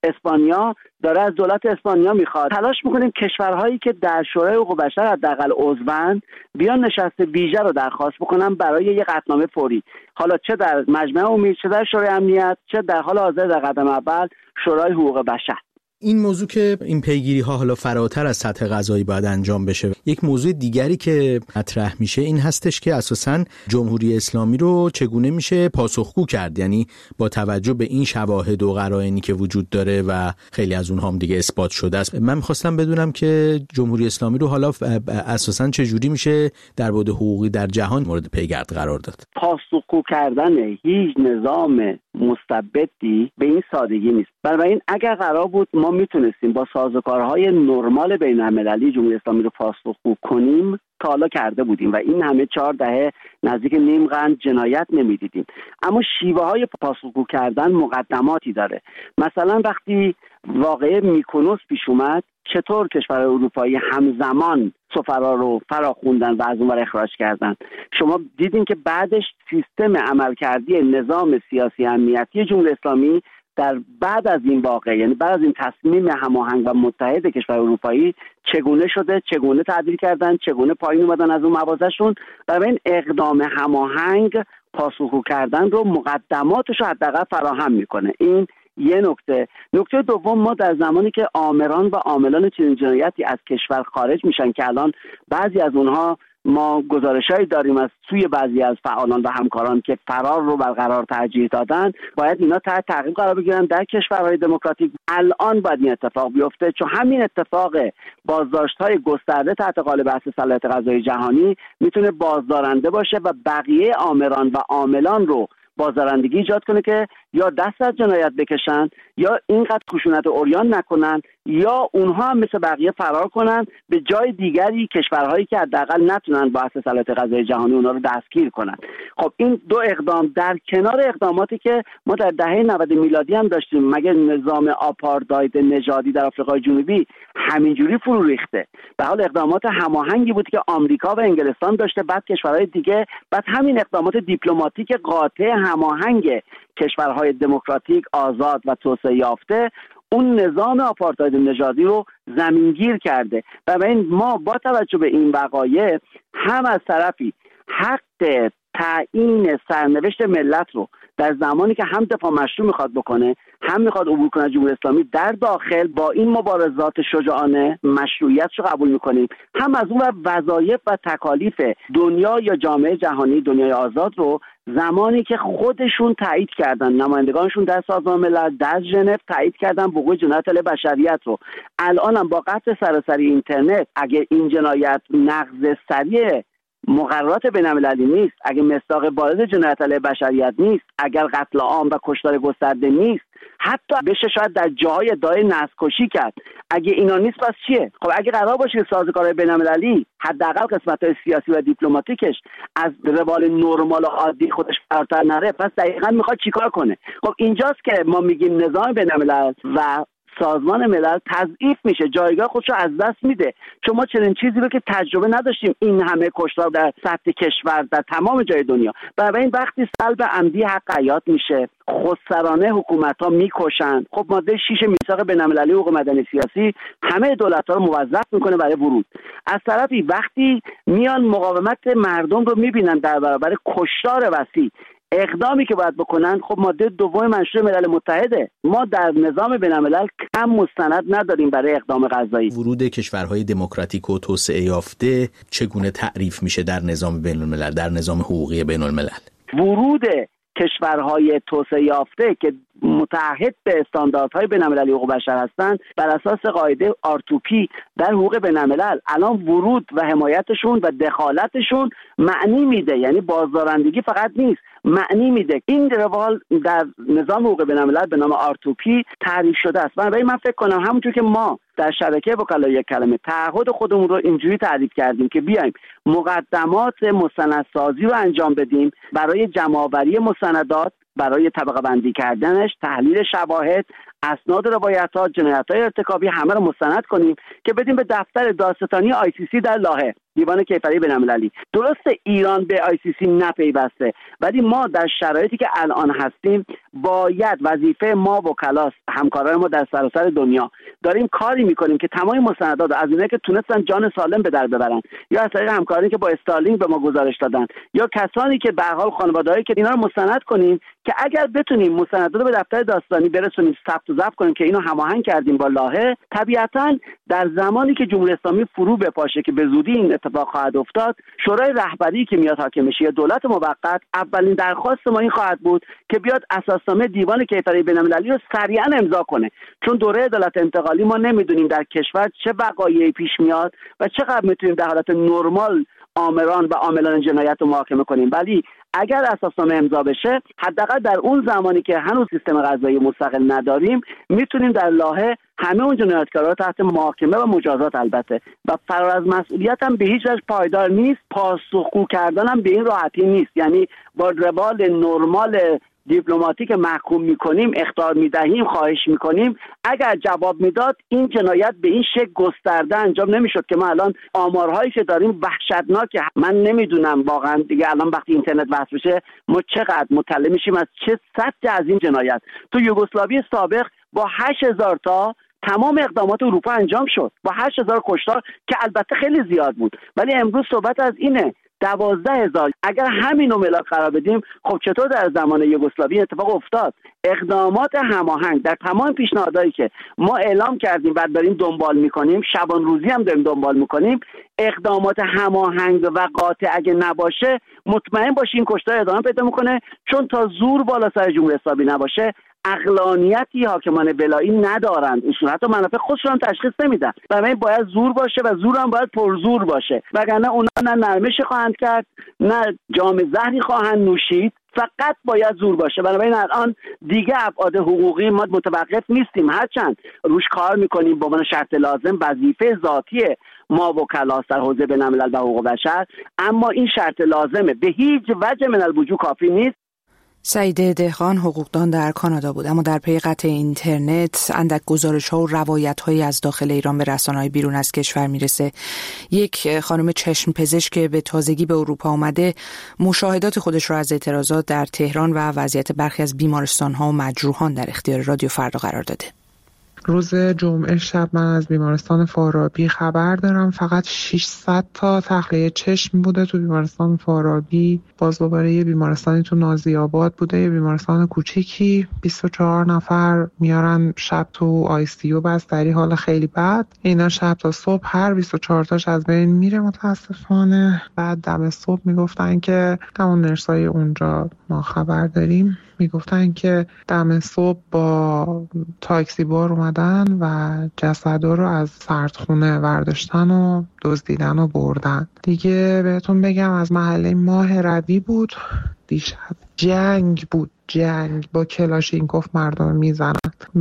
اسپانیا داره از دولت اسپانیا میخواد تلاش میکنیم کشورهایی که در شورای حقوق بشر حداقل عضوند بیان نشست ویژه رو درخواست بکنن برای یک قطعنامه فوری، حالا چه در مجمع عمومی، چه در شورای امنیت، چه در حال حاضر در قدم اول شورای حقوق بشر. این موضوع که این پیگیری ها حالا فراتر از سطح قضایی باید انجام بشه. یک موضوع دیگری که مطرح میشه این هستش که اساساً جمهوری اسلامی رو چگونه میشه پاسخگو کرد، یعنی با توجه به این شواهد و قرائنی که وجود داره و خیلی از اونها هم دیگه اثبات شده است. من می‌خواستم بدونم که جمهوری اسلامی رو حالا اساساً چجوری میشه در بعد حقوقی در جهان مورد پیگرد قرار داد. پاسخگو کردن هیچ نظام مستبدی به این سادگی نیست. بنابراین اگر قرار بود ما میتونستیم با سازوکارهای نرمال بین‌المللی جمهوری اسلامی رو پاسخگو کنیم تا حالا کرده بودیم و این همه 4 دهه نزدیک نیم قرن جنایت نمیدیدیم. اما شیوه های پاسخگو کردن مقدماتی داره. مثلا وقتی واقعه میکونوس پیش اومد، چطور کشورهای اروپایی همزمان سفرا رو فراخوندن و از اون ور اخراج کردن؟ شما دیدین که بعدش سیستم عملکردی نظام سیاسی امنیتی جمهوری اسلامی در بعد از این واقعه، یعنی بعد از این تصمیم هماهنگ و متحد کشور اروپایی چگونه شده، چگونه تعدیل کردن، چگونه پایین اومدن از اون موازهشون. برای این اقدام هماهنگ پاسخگو کردن رو مقدماتش رو حداقل فراهم میکنه. این یه نکته. نکته دوم، ما در زمانی که آمران و عاملان چنین جنایتی از کشور خارج میشن که الان بعضی از اونها ما گزارشایی داریم از سوی بعضی از فعالان و همکاران که فرار رو برقرار ترجیح دادن، باید اینا تحت تعقیب قرار بگیرن در کشورهای دموکراتیک. الان باید این اتفاق بیفته، چون همین اتفاق بازداشت‌های گسترده تحت قالب بحث صلاحیت قضایی جهانی میتونه بازدارنده باشه و بقیه آمران و عاملان رو بازدارندگی ایجاد کنه که یا دست از جنایت بکشن، یا اینقدر خشونت عریان نکنن، یا اونها هم مثل بقیه فرار کنن به جای دیگری، کشورهایی که حداقل نتونن با اساس صلاحیت قضایی جهانی اونها رو دستگیر کنن. خب این دو اقدام در کنار اقداماتی که ما در دهه 90 میلادی هم داشتیم، مگه نظام آپارتاید نژادی در آفریقای جنوبی همینجوری فرو ریخته؟ به حال اقدامات هماهنگی بود که آمریکا و انگلستان داشته، بعد کشورهای دیگه، بعد همین اقدامات دیپلماتیک قاطع هماهنگ کشورهای دموکراتیک آزاد و توسعه یافته اون نظام آپارتاید نژادی رو زمینگیر کرده. و این ما با توجه به این وقایع هم از طرفی حق تعیین سرنوشت ملت رو در زمانی که هم دفاع مشروع میخواد بکنه، هم میخواد عبور کنه جمهوری اسلامی در داخل، با این مبارزات شجاعانه مشروعیتش رو قبول میکنیم، هم از اون وظایف و تکالیف دنیا یا جامعه جهانی، دنیای آزاد رو زمانی که خودشون تایید کردن، نمایندگانشون در سازمان ملل، در ژنو تایید کردن وقوع جنایت علیه بشریت رو، الان هم با قطع سراسری اینترنت اگه این جنایت نقض سریع مقررات بین‌المللی نیست، اگه مصداق بارز جنایت علیه بشریت نیست، اگر قتل عام و کشتار گسترده نیست، حتی بشه شاید در جاهای ادعای نسل‌کشی کرد، اگه اینا نیست پس چیه؟ خب اگه قرار باشه که سازوکارهای بین‌المللی حداقل قسمت‌های سیاسی و دیپلماتیکش از روال نرمال و عادی خودش فراتر نره، پس دقیقاً میخواد چیکار کنه؟ خب اینجاست که ما میگیم نظام بین‌الملل و سازمان ملل تضعیف میشه، جایگاه خودش رو از دست میده، چون ما چنین چیزی رو که تجربه نداشتیم، این همه کشتار در سطح کشور در تمام جای دنیا. برای این وقتی سلب عمدی حق حیات میشه، خودسرانه حکومت‌ها میکشن، خب ماده 6 میثاق بین‌المللی حقوق مدنی سیاسی همه دولت‌ها رو موظف میکنه برای ورود. از طرفی وقتی میان مقاومت مردم رو میبینن در برابر کشتار وسیع، اقدامی که باید بکنن، خب ماده 2 منشور ملل متحده، ما در نظام بین‌الملل کم مستند نداریم برای اقدام قضایی. ورود کشورهای دموکراتیک و توسعه یافته چگونه تعریف میشه در نظام بین‌الملل، در نظام حقوقی بین‌الملل؟ ورود کشورهای توسعه یافته که متعهد به استانداردهای بین‌المللی حقوق بشر هستند بر اساس قاعده آرتوپی در حقوق بین‌الملل، الان ورود و حمایتشون و دخالتشون معنی میده، یعنی بازدارندگی فقط نیست، معنی میده. این روال در نظام حقوق بین‌الملل به نام آرتوپی تعریف شده است. بنابراین من فکر کنم همونجور که ما در شبکه وکلای یک کلمه تعهد خودمون رو اینجوری تعریف کردیم که بیایم مقدمات مستندسازی رو انجام بدیم برای جمع‌آوری مستندات، برای طبقه بندی کردنش، تحلیل شواهد، اسناد روایت‌ها، جنایت‌های ارتکابی همه رو مستند کنیم که بدیم به دفتر دادستانی ICC در لاهه، دیوان کیفری بین‌المللی. درست ایران به ICC نپیوسته، ولی ما در شرایطی که الان هستیم باید وظیفه ما وکلا، همکاران ما در سراسر دنیا داریم کاری میکنیم که تمام مستندات از اینایی که تونستن جان سالم به در ببرن، یا از طریق همکارانی که با استارلینک به ما گزارش دادن، یا کسانی که به هر حال خانواده‌ای که اینا رو مستند کنیم که اگر بتونیم مستندات رو به دفتر دادستانی برسونیم، ثبت و ضبط کنیم که اینو هماهنگ کردیم با لاهه، طبیعتاً در زمانی که جمهوری اسلامی فرو بپاشه که به زودی این اتفاق خواهد افتاد، شورای رهبری که میاد حاکم بشه یا دولت موقت، اولین درخواست ما این خواهد بود که بیاد اساسنامه دیوان کیفری بین‌المللی رو سریعا امضا کنه، چون دوره عدالت انتقالی ما نمیدونیم در کشور چه وقایعی پیش میاد و چقدر میتونیم در حالت نرمال آمران و عاملان جنایت رو محاکمه کنیم. ولی اگر اساسنامه امضا بشه، حداقل در اون زمانی که هنوز سیستم قضایی مستقل نداریم، میتونیم در لاهه همه اون جنایتکارا رو تحت محاکمه و مجازات، البته و فرار از مسئولیت هم به هیچ وجه پایدار نیست، پاسخگو کردن هم به این راحتی نیست. یعنی با روال نرمال دیپلماتیک محکوم میکنیم، اخطار میدهیم، خواهش میکنیم، اگر جواب میداد این جنایت به این شکل گسترده انجام نمیشد که ما الان آمارهایی که داریم وحشتناکه. من نمیدونم واقعا دیگه الان وقتی اینترنت وصل بشه ما چقدر مطلع میشیم از چه سطح از این جنایت. تو یوگسلاوی سابق با 8000 تا تمام اقدامات اروپا انجام شد، با 8000 کشتار که البته خیلی زیاد بود، ولی امروز صحبت از اینه 12000. اگر همین رو ملاک قرار بدیم، خب چطور در زمان یوگسلاوی اتفاق افتاد؟ اقدامات هماهنگ در تمام پیشنهادهایی که ما اعلام کردیم و داریم دنبال میکنیم، شبان روزی هم داریم دنبال میکنیم، اقدامات هماهنگ و قاطع اگه نباشه، مطمئن باشین کشتار ادامه پیدا میکنه، چون تا زور بالا سر جمهوری اسلامی نباشه عقلانیتی حاکمان ولایی ندارند، اصولا حتی منافع خودشون هم تشخیص نمیدن. برای باید زور باشه و زور هم باید پرزور باشه، وگرنه اونا نه نرمش خواهند کرد نه جام زهری خواهند نوشید، فقط باید زور باشه. بنابراین الان دیگه ابعاد حقوقی ما متوقف نیستیم، هرچند روش کار میکنیم به عنوان شرط لازم، وظیفه ذاتی ما وکلا در حوزه بین‌الملل و حقوق بشر، اما این شرط لازمه، به هیچ وجه من الوجوه کافی نیست. سعید دهقان حقوقدان در کانادا بود. اما در پی قطع اینترنت اندک گزارش‌ها و روایت‌هایی از داخل ایران به رسانه‌های بیرون از کشور میرسه. یک خانم چشم پزشک که به تازگی به اروپا آمده مشاهدات خودش را از اعتراضات در تهران و وضعیت برخی از بیمارستان‌ها و مجروحان در اختیار رادیو فردا قرار داده. روز جمعه شب من از بیمارستان فارابی خبر دارم، فقط 600 تا تخلیه چشم بوده تو بیمارستان فارابی. باز دوباره یه بیمارستانی تو نازی آباد بوده، یه بیمارستان کوچیکی، 24 نفر میارن شب تو ICU بستری، حال خیلی بد. اینا شب تا صبح هر 24 تاش از بین میره متاسفانه. بعد دم صبح میگفتن که همون نرسای اونجا ما خبر داریم، میگفتن که دم صبح با تاکسی بار اومدن و جسدا رو از سردخونه ورداشتن و دزدیدن و بردن. دیگه بهتون بگم از محله ماه روی بود، دیشب جنگ بود، جنگ با کلاشینکوف مردم میزنن.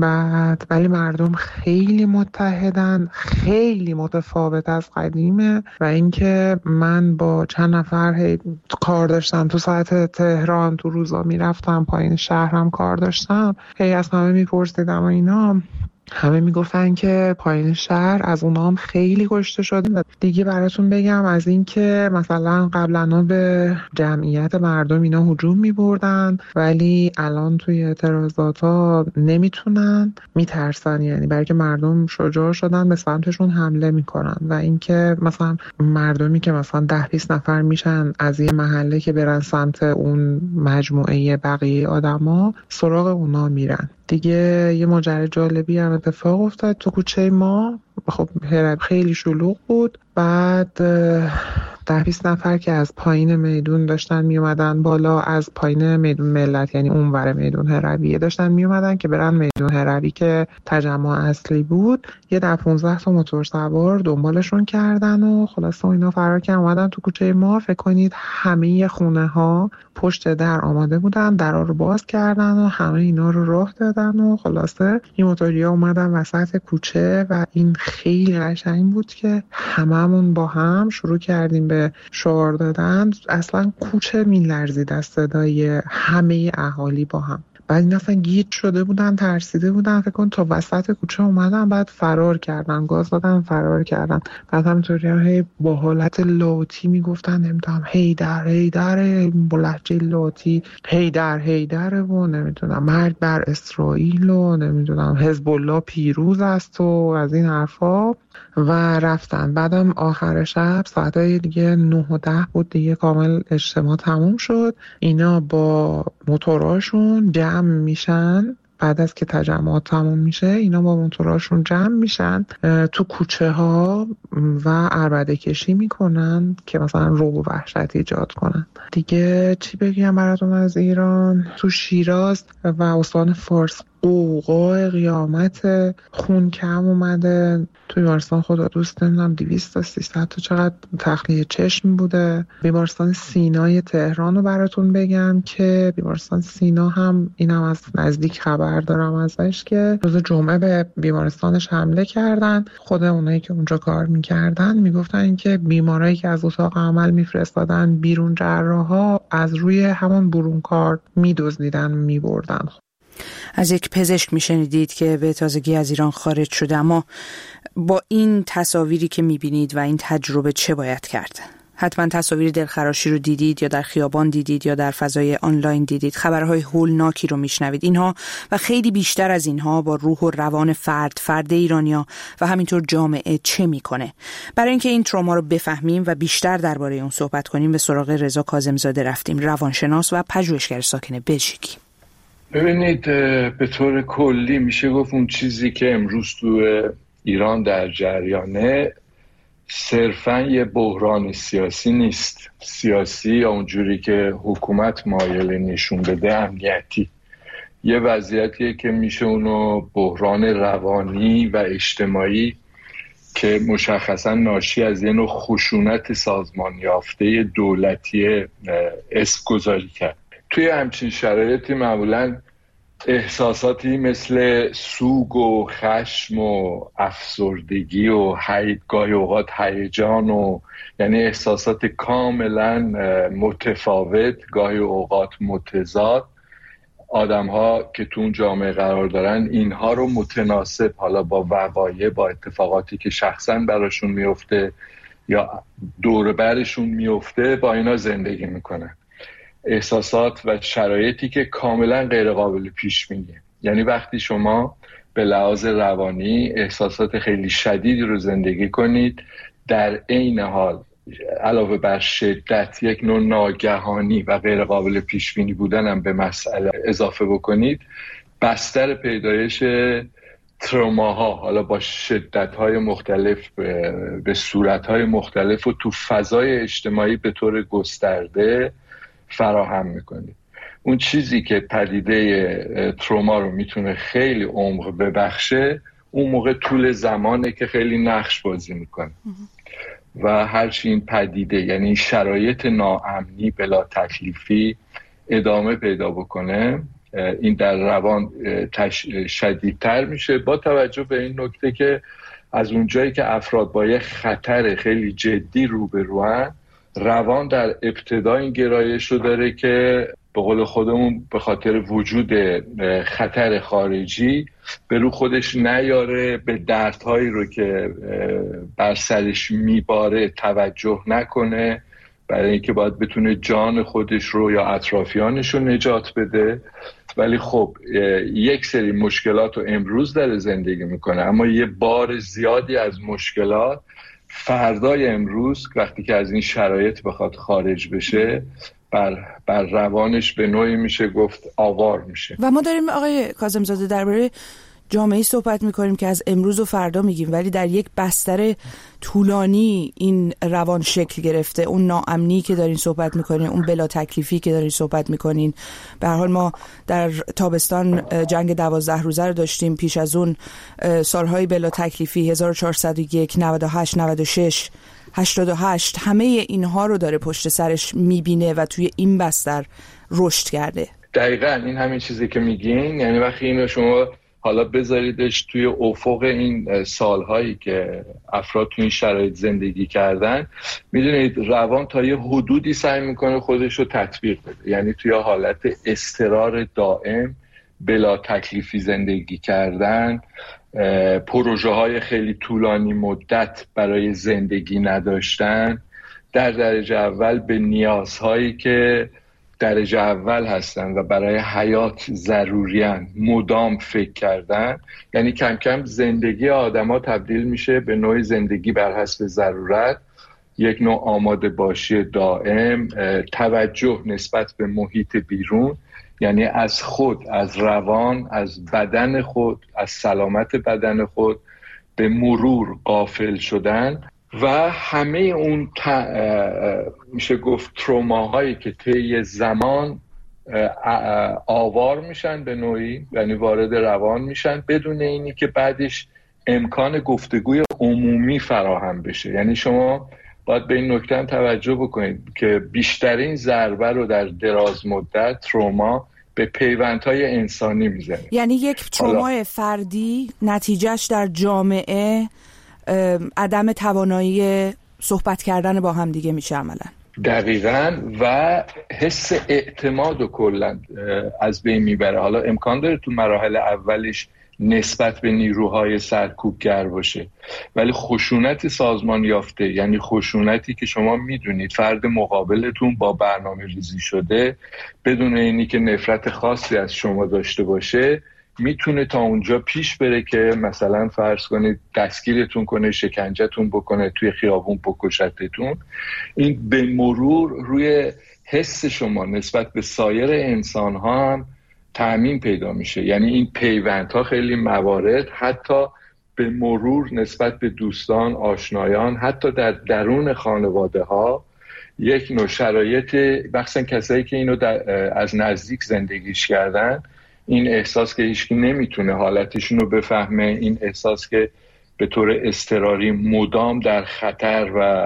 بعد ولی مردم خیلی متحدن، خیلی متفاوت از قدیمه. و اینکه من با چند نفر کار داشتم تو ساعت تهران، تو روزا میرفتم پایین شهرم کار داشتم، از همه میپرسیدم و اینا، همه میگفتن که پایین شهر از اونا هم خیلی کشته شده. دیگه براتون بگم از این که مثلا قبلا به جمعیت مردم اینا هجوم میبردن، ولی الان توی اعتراضات ها نمیتونن، میترسن، یعنی برای که مردم شجاع شدن به سمتشون حمله میکنن. و اینکه مثلا مردمی که مثلا 10-20 نفر میشن از یه محله که برن سمت اون مجموعه بقیه آدما، سراغ اونا میرن. دیگه یه ماجرا جالبی هم اتفاق افتاد تو کوچه ما. خب خیلی شلوغ بود. بعد 10-20 نفر که از پایین میدون داشتن می اومدن بالا، از پایین میدون ملت، یعنی اونور میدون هرویه داشتن می اومدن که برن میدون هروی که تجمع اصلی بود. یه 10-15 تا موتور سوار دنبالشون کردن و خلاصه اینا فرار کردن اومدن تو کوچه ما. فکر کنید همه خونه ها پشت در آماده بودن، درا رو باز کردن و همه اینا رو راه دادن و خلاصه این موتوریا اومدن وسط کوچه. و این خیلی قشنگ بود که هممون با هم شروع کردیم به شعار دادن. اصلا کوچه میلرزید از صدای همه اهالی با هم. بعد این اصلا گیج شده بودن، ترسیده بودن، فکر کن تا وسط کوچه اومدن، بعد فرار کردن، گاز دادن فرار کردن. بعد همینطوری با حالت لاتی میگفتن نمیدونم هیدر هیدر، با لهجه لاتی هیدر هیدر و نمیدونم مرگ بر اسرائیل و نمیدونم حزب الله پیروز است و از این حرفا و رفتن. بعدم آخر شب ساعتای دیگه 9 و 10 بود دیگه، کامل اجتماع تموم شد. اینا با موتوراشون جمع میشن، بعد از که تجمعات تموم میشه اینا با موتوراشون جمع میشن تو کوچه ها و عربده کشی میکنن که مثلا رعب و وحشت ایجاد کنن. دیگه چی بگم براتون از ایران؟ تو شیراز و استان فارس قوقای قیامت، خون کم اومده تو بیمارستان خدا دوست نمیدونم 200 تا 300 تا چقدر تخلیه چشم بوده. بیمارستان سینای تهران رو براتون بگم که بیمارستان سینا هم اینم از نزدیک خبر دارم ازش که روز جمعه به بیمارستانش حمله کردن. خود اونایی که اونجا کار میکردن میگفتن که بیمارایی که از اتاق عمل میفرستادن بیرون جراحا از روی همون برون کار میدزدیدن میبردن. از یک پزشک میشنیدید که به تازگی از ایران خارج شده، اما با این تصاویری که میبینید و این تجربه چه باید کرد؟ حتما تصاویر دلخراشی رو دیدید یا در خیابان دیدید یا در فضای آنلاین دیدید، خبرهای هولناکی رو میشنوید. اینها و خیلی بیشتر از اینها با روح و روان فرد ایرانیا و همینطور جامعه چه میکنه؟ برای اینکه این تروما رو بفهمیم و بیشتر درباره اون صحبت کنیم به سراغ رضا کاظم‌زاده رفتیم، روانشناس و پژوهشگر ساکن بلژیکی. ببینید، به طور کلی میشه گفت اون چیزی که امروز تو ایران در جریانه صرفاً یه بحران سیاسی نیست. سیاسی یا اونجوری که حکومت مایل نشون بده امنیتی. یه وضعیتیه که میشه اونو بحران روانی و اجتماعی که مشخصاً ناشی از یه نوع خشونت سازمان یافته دولتی اسم گذاری کرد. توی همچین شرایطی معمولاً احساساتی مثل سوگ و خشم و افسردگی و گاهی اوقات هیجان و یعنی احساسات کاملا متفاوت، گاهی اوقات متضاد، آدم‌ها که تو اون جامعه قرار دارن اینها رو متناسب حالا با وقایع، با اتفاقاتی که شخصاً براشون میفته یا دور برشون میفته، با اینا زندگی میکنن. احساسات و شرایطی که کاملا غیر قابل پیش بینیه. یعنی وقتی شما به لحاظ روانی احساسات خیلی شدیدی رو زندگی کنید، در عین حال علاوه بر شدت یک نوع ناگهانی و غیر قابل پیش بینی بودن هم به مسئله اضافه بکنید، بستر پیدایش تروماها حالا با شدت‌های مختلف به صورت‌های مختلف و تو فضای اجتماعی به طور گسترده فراهم میکنید. اون چیزی که پدیده تروما رو میتونه خیلی عمق ببخشه، اون موقع طول زمانه که خیلی نقش بازی میکنه و هرچی این پدیده یعنی شرایط ناامنی بلا تکلیفی ادامه پیدا بکنه، این در روان شدیدتر میشه. با توجه به این نکته که از اونجایی که افراد با یه خطر خیلی جدی روبروان، روان در ابتدا این گرایش رو داره که به قول خودمون به خاطر وجود خطر خارجی به رو خودش نیاره، به دردهایی رو که بر سرش میباره توجه نکنه، برای اینکه باید بتونه جان خودش رو یا اطرافیانش رو نجات بده. ولی خب یک سری مشکلات رو امروز داره زندگی میکنه، اما یه بار زیادی از مشکلات فردای امروز وقتی که از این شرایط بخواد خارج بشه بر روانش به نوعی میشه گفت آوار میشه. و ما داریم آقای کاظم‌زاده درباره جامعه‌ای صحبت میکنیم که از امروز و فردا میگیم، ولی در یک بستر طولانی این روان شکل گرفته. اون ناامنی که دارین صحبت میکنین، اون بلا تکلیفی که دارین صحبت میکنین، به هر حال ما در تابستان جنگ 12 روزه رو داشتیم، پیش از اون سالهای بلا تکلیفی 1401 98 96 88، همه اینها رو داره پشت سرش میبینه و توی این بستر رشد کرده. دقیقاً این همین چیزی که میگین، یعنی وقتی اینو شما حالا بذاریدش توی افق این سالهایی که افراد توی این شرایط زندگی کردن، میدونید روان تا یه حدودی سعی میکنه خودش رو تطبیق بده، یعنی توی حالت اضطرار دائم بلا تکلیفی زندگی کردن، پروژه های خیلی طولانی مدت برای زندگی نداشتن، در درجه اول به نیازهایی که درجه اول هستن و برای حیات ضروریان مدام فکر کردن. یعنی کم کم زندگی آدما تبدیل میشه به نوع زندگی بر حسب ضرورت، یک نوع آماده باشی دائم، توجه نسبت به محیط بیرون، یعنی از خود، از روان، از بدن خود، از سلامت بدن خود به مرور غافل شدن و همه اون میشه گفت تروماهایی که طی زمان آوار میشن به نوعی، یعنی وارد روان میشن بدون اینی که بعدش امکان گفتگوی عمومی فراهم بشه. یعنی شما باید به این نکته هم توجه بکنید که بیشترین ضربه رو در دراز مدت تروما به پیوندهای انسانی میزنه. یعنی یک ترومای فردی نتیجهش در جامعه عدم توانایی صحبت کردن با هم دیگه میشه عملا. دقیقاً، و حس اعتماد رو کلاً از بین میبره. حالا امکان داره تو مراحل اولش نسبت به نیروهای سرکوبگر باشه، ولی خشونت سازمان یافته، یعنی خشونتی که شما میدونید فرد مقابلتون با برنامه ریزی شده بدون اینی که نفرت خاصی از شما داشته باشه، میتونه تا اونجا پیش بره که مثلا فرض کنید دستگیرتون کنه، شکنجهتون بکنه، توی خیابون بکشتتون. این به مرور روی حس شما نسبت به سایر انسان ها هم تأمین پیدا میشه. یعنی این پیوندها خیلی موارد حتی به مرور نسبت به دوستان، آشنایان، حتی در درون خانواده ها یک نوع شرایط، بخصوصا کسایی که اینو از نزدیک زندگیش کردن، این احساس که هیچکی نمیتونه حالتشون رو بفهمه، این احساس که به طور اضطراری مدام در خطر و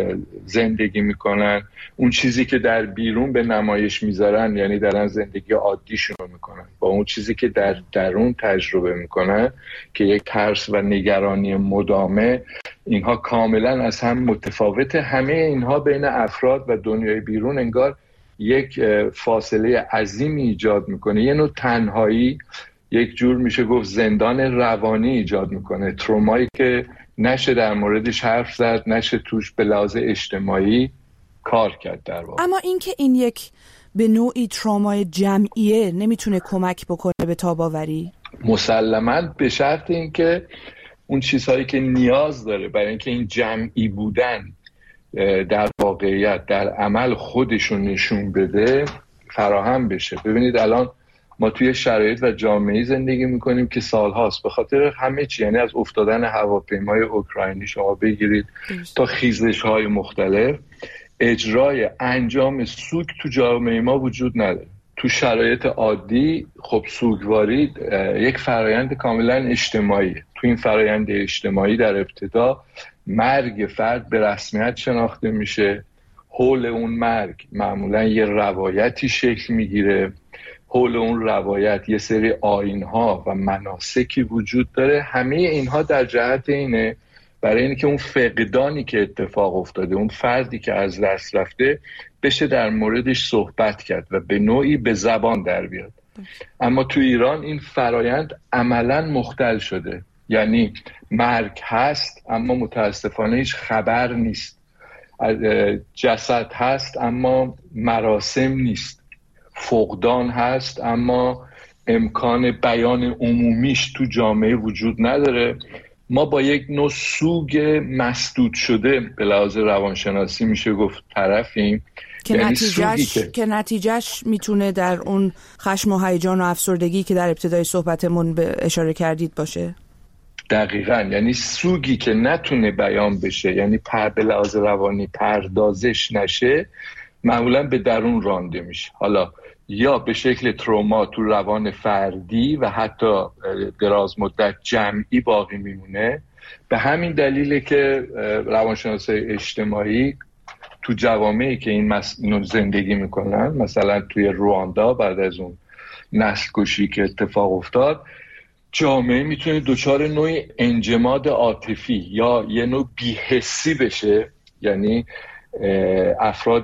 زندگی میکنن، اون چیزی که در بیرون به نمایش میذارن، یعنی دارن زندگی عادیشون رو میکنن، با اون چیزی که در درون تجربه میکنن که یک ترس و نگرانی مدامه، اینها کاملا از هم متفاوته. همه اینها بین افراد و دنیای بیرون انگار یک فاصله عظیمی ایجاد میکنه، یه نوع تنهایی، یک جور میشه گفت زندان روانی ایجاد میکنه. ترومایی که نشه در موردش حرف زد، نشه توش به لحاظ اجتماعی کار کرد در واقع. اما اینکه این یک به نوعی ترومای جمعیه نمیتونه کمک بکنه به تاب‌آوری؟ مسلماً، به شرط اینکه اون چیزهایی که نیاز داره برای اینکه این جمعی بودن در واقعیت در عمل خودشون نشون بده فراهم بشه. ببینید الان ما توی شرایط و جامعه زندگی میکنیم که سالهاست به خاطر همه چی، یعنی از افتادن هواپیمای اوکراینی شما بگیرید تا خیزش‌های مختلف، اجرای انجام سوگ تو جامعه ما وجود نداره. تو شرایط عادی خب سوگواری یک فرایند کاملا اجتماعی. تو این فرایند اجتماعی در ابتدا مرگ فرد به رسمیت شناخته میشه، حول اون مرگ معمولا یه روایتی شکل میگیره، حول اون روایت یه سری آیین‌ها و مناسکی وجود داره. همه اینها در جهت اینه برای اینکه اون فقدانی که اتفاق افتاده، اون فردی که از دست رفته، بشه در موردش صحبت کرد و به نوعی به زبان در بیاد. اما تو ایران این فرایند عملاً مختل شده، یعنی مرگ هست اما متاسفانه هیچ خبر نیست، جسد هست اما مراسم نیست، فقدان هست اما امکان بیان عمومیش تو جامعه وجود نداره. ما با یک نوع سوگ مسدود شده به لحاظ روانشناسی میشه گفت طرفیم که نتیجهش میتونه در اون خشم و هیجان و افسردگی که در ابتدای صحبتمون به اشاره کردید باشه. دقیقاً، یعنی سوگی که نتونه بیان بشه، یعنی به لحاظ روانی پردازش نشه، معمولاً به درون رانده میشه. حالا یا به شکل تروما تو روان فردی و حتی دراز مدت جمعی باقی میمونه. به همین دلیله که روانشناسای اجتماعی تو جوامعی که اینو زندگی میکنن، مثلا توی رواندا بعد از اون نسل کشی که اتفاق افتاد، جامعه میتونه دچار نوعی انجماد عاطفی یا یه نوع بی‌حسی بشه، یعنی افراد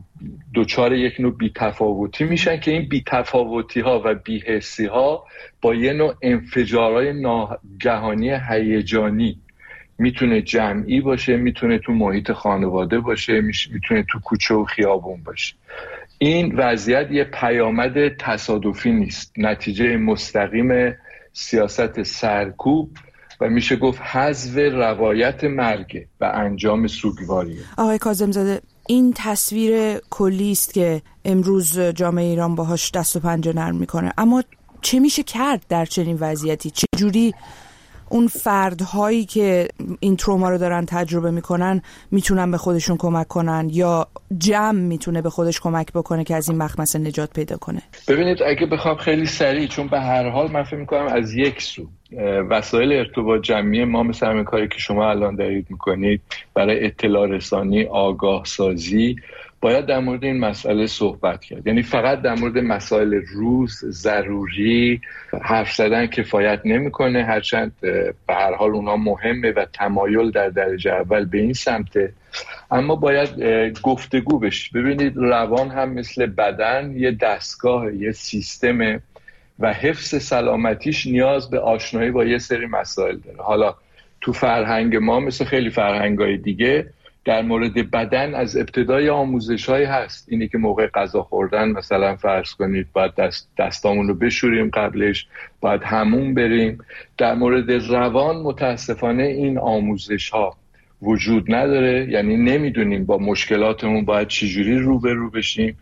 دچار یک نوع بی‌تفاوتی میشن که این بی‌تفاوتی ها و بی‌حسی ها با یه نوع انفجارهای ناگهانی هیجانی، میتونه جمعی باشه، میتونه تو محیط خانواده باشه، میتونه تو کوچه و خیابون باشه. این وضعیت یه پیامد تصادفی نیست، نتیجه مستقیم سیاست سرکوب و میشه گفت حذف روایت مرگ و انجام سوگواریه. آقای کاظم‌زاده، این تصویر کلی است که امروز جامعه ایران باهاش دست و پنجه نرم میکنه، اما چه میشه کرد در چنین وضعیتی؟ چه جوری اون فردهایی که این تروما رو دارن تجربه میکنن میتونن به خودشون کمک کنن، یا جمع میتونه به خودش کمک بکنه که از این مخمسه نجات پیدا کنه؟ ببینید، اگه بخوام خیلی سریع، چون به هر حال من فکر میکنم از یک سو وسایل ارتباط جمعی ما مثل همین کاری که شما الان دارید میکنید برای اطلاع رسانی، آگاه سازی، باید در مورد این مسئله صحبت کرد. یعنی فقط در مورد مسائل روز ضروری حرف زدن کفایت نمیکنه، هرچند به هر حال اونها مهمه و تمایل در درجه اول به این سمته، اما باید گفتگو بشه. ببینید، روان هم مثل بدن یه دستگاه، یه سیستمه و حفظ سلامتیش نیاز به آشنایی با یه سری مسائل داره. حالا تو فرهنگ ما مثل خیلی فرهنگ‌های دیگه در مورد بدن از ابتدای آموزش‌هایی هست، اینی که موقع غذا خوردن مثلا فرض کنید باید دستامون رو بشوریم، قبلش باید حموم بریم. در مورد روان متاسفانه این آموزش‌ها وجود نداره، یعنی نمیدونیم با مشکلاتمون باید چجوری روبرو بشیم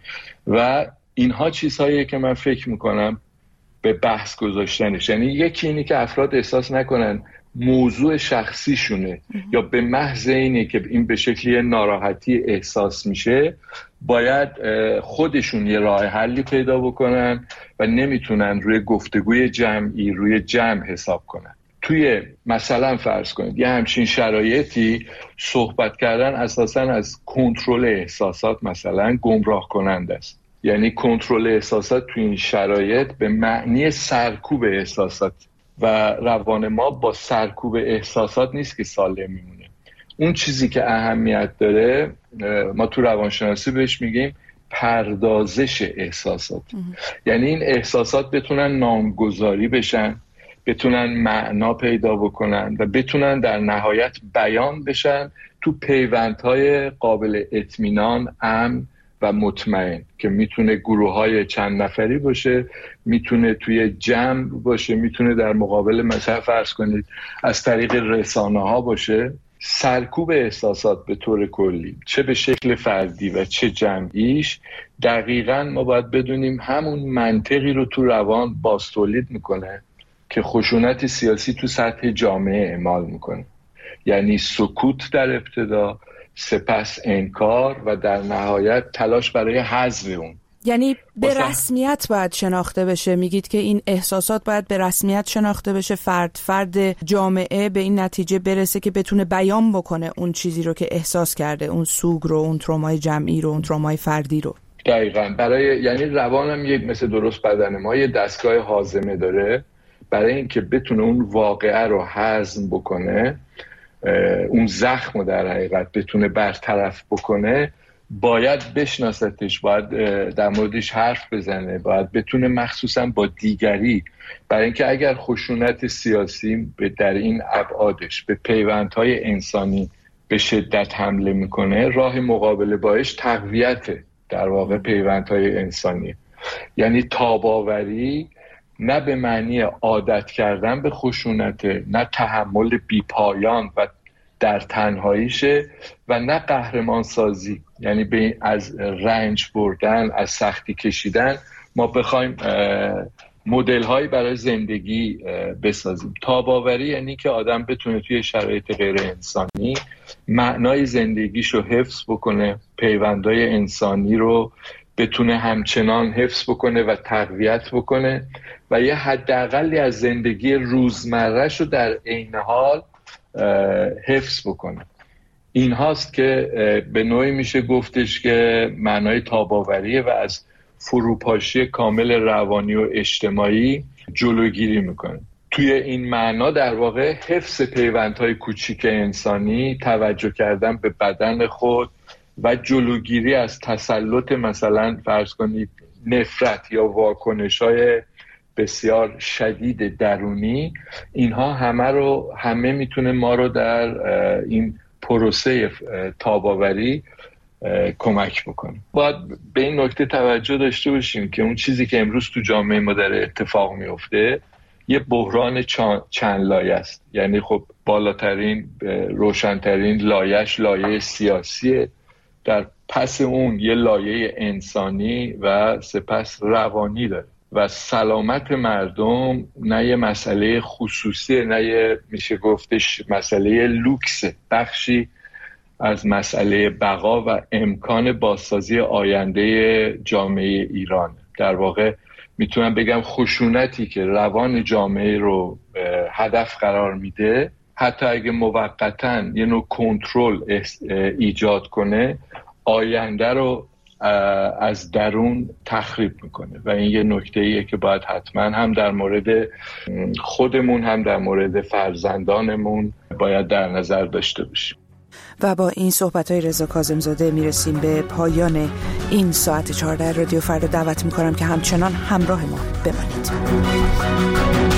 و اینها چیزهاییه که من فکر میکنم به بحث گذاشتنش. یعنی یکی اینی که افراد احساس نکنن موضوع شخصیشونه یا به محض اینه که این به شکلی ناراحتی احساس میشه باید خودشون یه راه حلی پیدا بکنن و نمیتونن روی گفتگوی جمعی، روی جمع حساب کنن. توی مثلا فرض کنید یه همچین شرایطی صحبت کردن اساساً از کنترل احساسات مثلا گمراه کننده است. یعنی کنترل احساسات توی این شرایط به معنی سرکوب احساسات و روان ما با سرکوب احساسات نیست که سالم میمونه. اون چیزی که اهمیت داره ما تو روانشناسی بهش میگیم پردازش احساسات. یعنی این احساسات بتونن نامگذاری بشن، بتونن معنا پیدا بکنن و بتونن در نهایت بیان بشن تو پیوندهای قابل اطمینان، امن و مطمئن که میتونه گروه‌های چند نفری باشه، میتونه توی جمع باشه، میتونه در مقابل مثلا فرض کنید از طریق رسانه‌ها باشه. سرکوب احساسات به طور کلی چه به شکل فردی و چه جمعیش دقیقاً ما باید بدونیم همون منطقی رو تو روان باستولید میکنه که خشونت سیاسی تو سطح جامعه اعمال میکنه. یعنی سکوت در ابتدا، سپس انکار و در نهایت تلاش برای حذف اون. یعنی به رسمیت باید شناخته بشه. میگید که این احساسات باید به رسمیت شناخته بشه، فرد جامعه به این نتیجه برسه که بتونه بیان بکنه اون چیزی رو که احساس کرده، اون سوگ رو، اون ترومای جمعی رو، اون ترومای فردی رو. دقیقاً. یعنی روانم یک مثل درست بدن ما یه دستگاه هاضمه داره برای اینکه بتونه اون واقعه رو هضم بکنه، اون زخم رو در حقیقت بتونه برطرف بکنه، باید بشناستش، باید در موردش حرف بزنه، باید بتونه مخصوصا با دیگری، برای اینکه اگر خشونت سیاسی در این ابعادش به پیوندهای انسانی به شدت حمله میکنه، راه مقابله باش تقویت در واقع پیوندهای انسانی. یعنی تاباوری نه به معنی عادت کردن به خشونت، نه تحمل بیپایان و در تنهاییشه و نه قهرمان سازی، یعنی از رنج بردن، از سختی کشیدن ما بخوایم مدل هایی برای زندگی بسازیم. تاباوری یعنی که آدم بتونه توی شرایط غیر انسانی معنای زندگیشو حفظ بکنه، پیوندهای انسانی رو بتونه همچنان حفظ بکنه و تقویت بکنه و یه حداقلی از زندگی روزمره‌ش رو در عین حال حفظ بکنه. این هاست که به نوعی میشه گفتش که معنای تاباوریه و از فروپاشی کامل روانی و اجتماعی جلوگیری میکنه. توی این معنا در واقع حفظ پیوندهای کوچیک انسانی، توجه کردن به بدن خود، و جلوگیری از تسلط مثلا فرض کنید نفرت یا واکنش‌های بسیار شدید درونی، اینها همه میتونه ما رو در این پروسه تاب‌آوری کمک بکنه. باید به این نکته توجه داشته باشیم که اون چیزی که امروز تو جامعه ما داره اتفاق میفته یه بحران چند لایه است. یعنی خب بالاترین روشنترین لایه‌اش لایه سیاسیه، در پس اون یه لایه انسانی و سپس روانی داره و سلامت مردم نه یه مسئله خصوصی، نه یه میشه گفتش مسئله لوکس، بخشی از مسئله بقا و امکان بازسازی آینده جامعه ایران. در واقع میتونم بگم خشونتی که روان جامعه رو هدف قرار میده، حتی اگه موقتاً یه نوع کنترل ایجاد کنه، آینده رو از درون تخریب میکنه و این یه نکته‌ایه که باید حتما هم در مورد خودمون هم در مورد فرزندانمون باید در نظر داشته باشیم. و با این صحبت‌های رضا کاظم‌زاده میرسیم به پایان این ساعت 14 رادیو فردا. دعوت میکنم که همچنان همراه ما بمانید.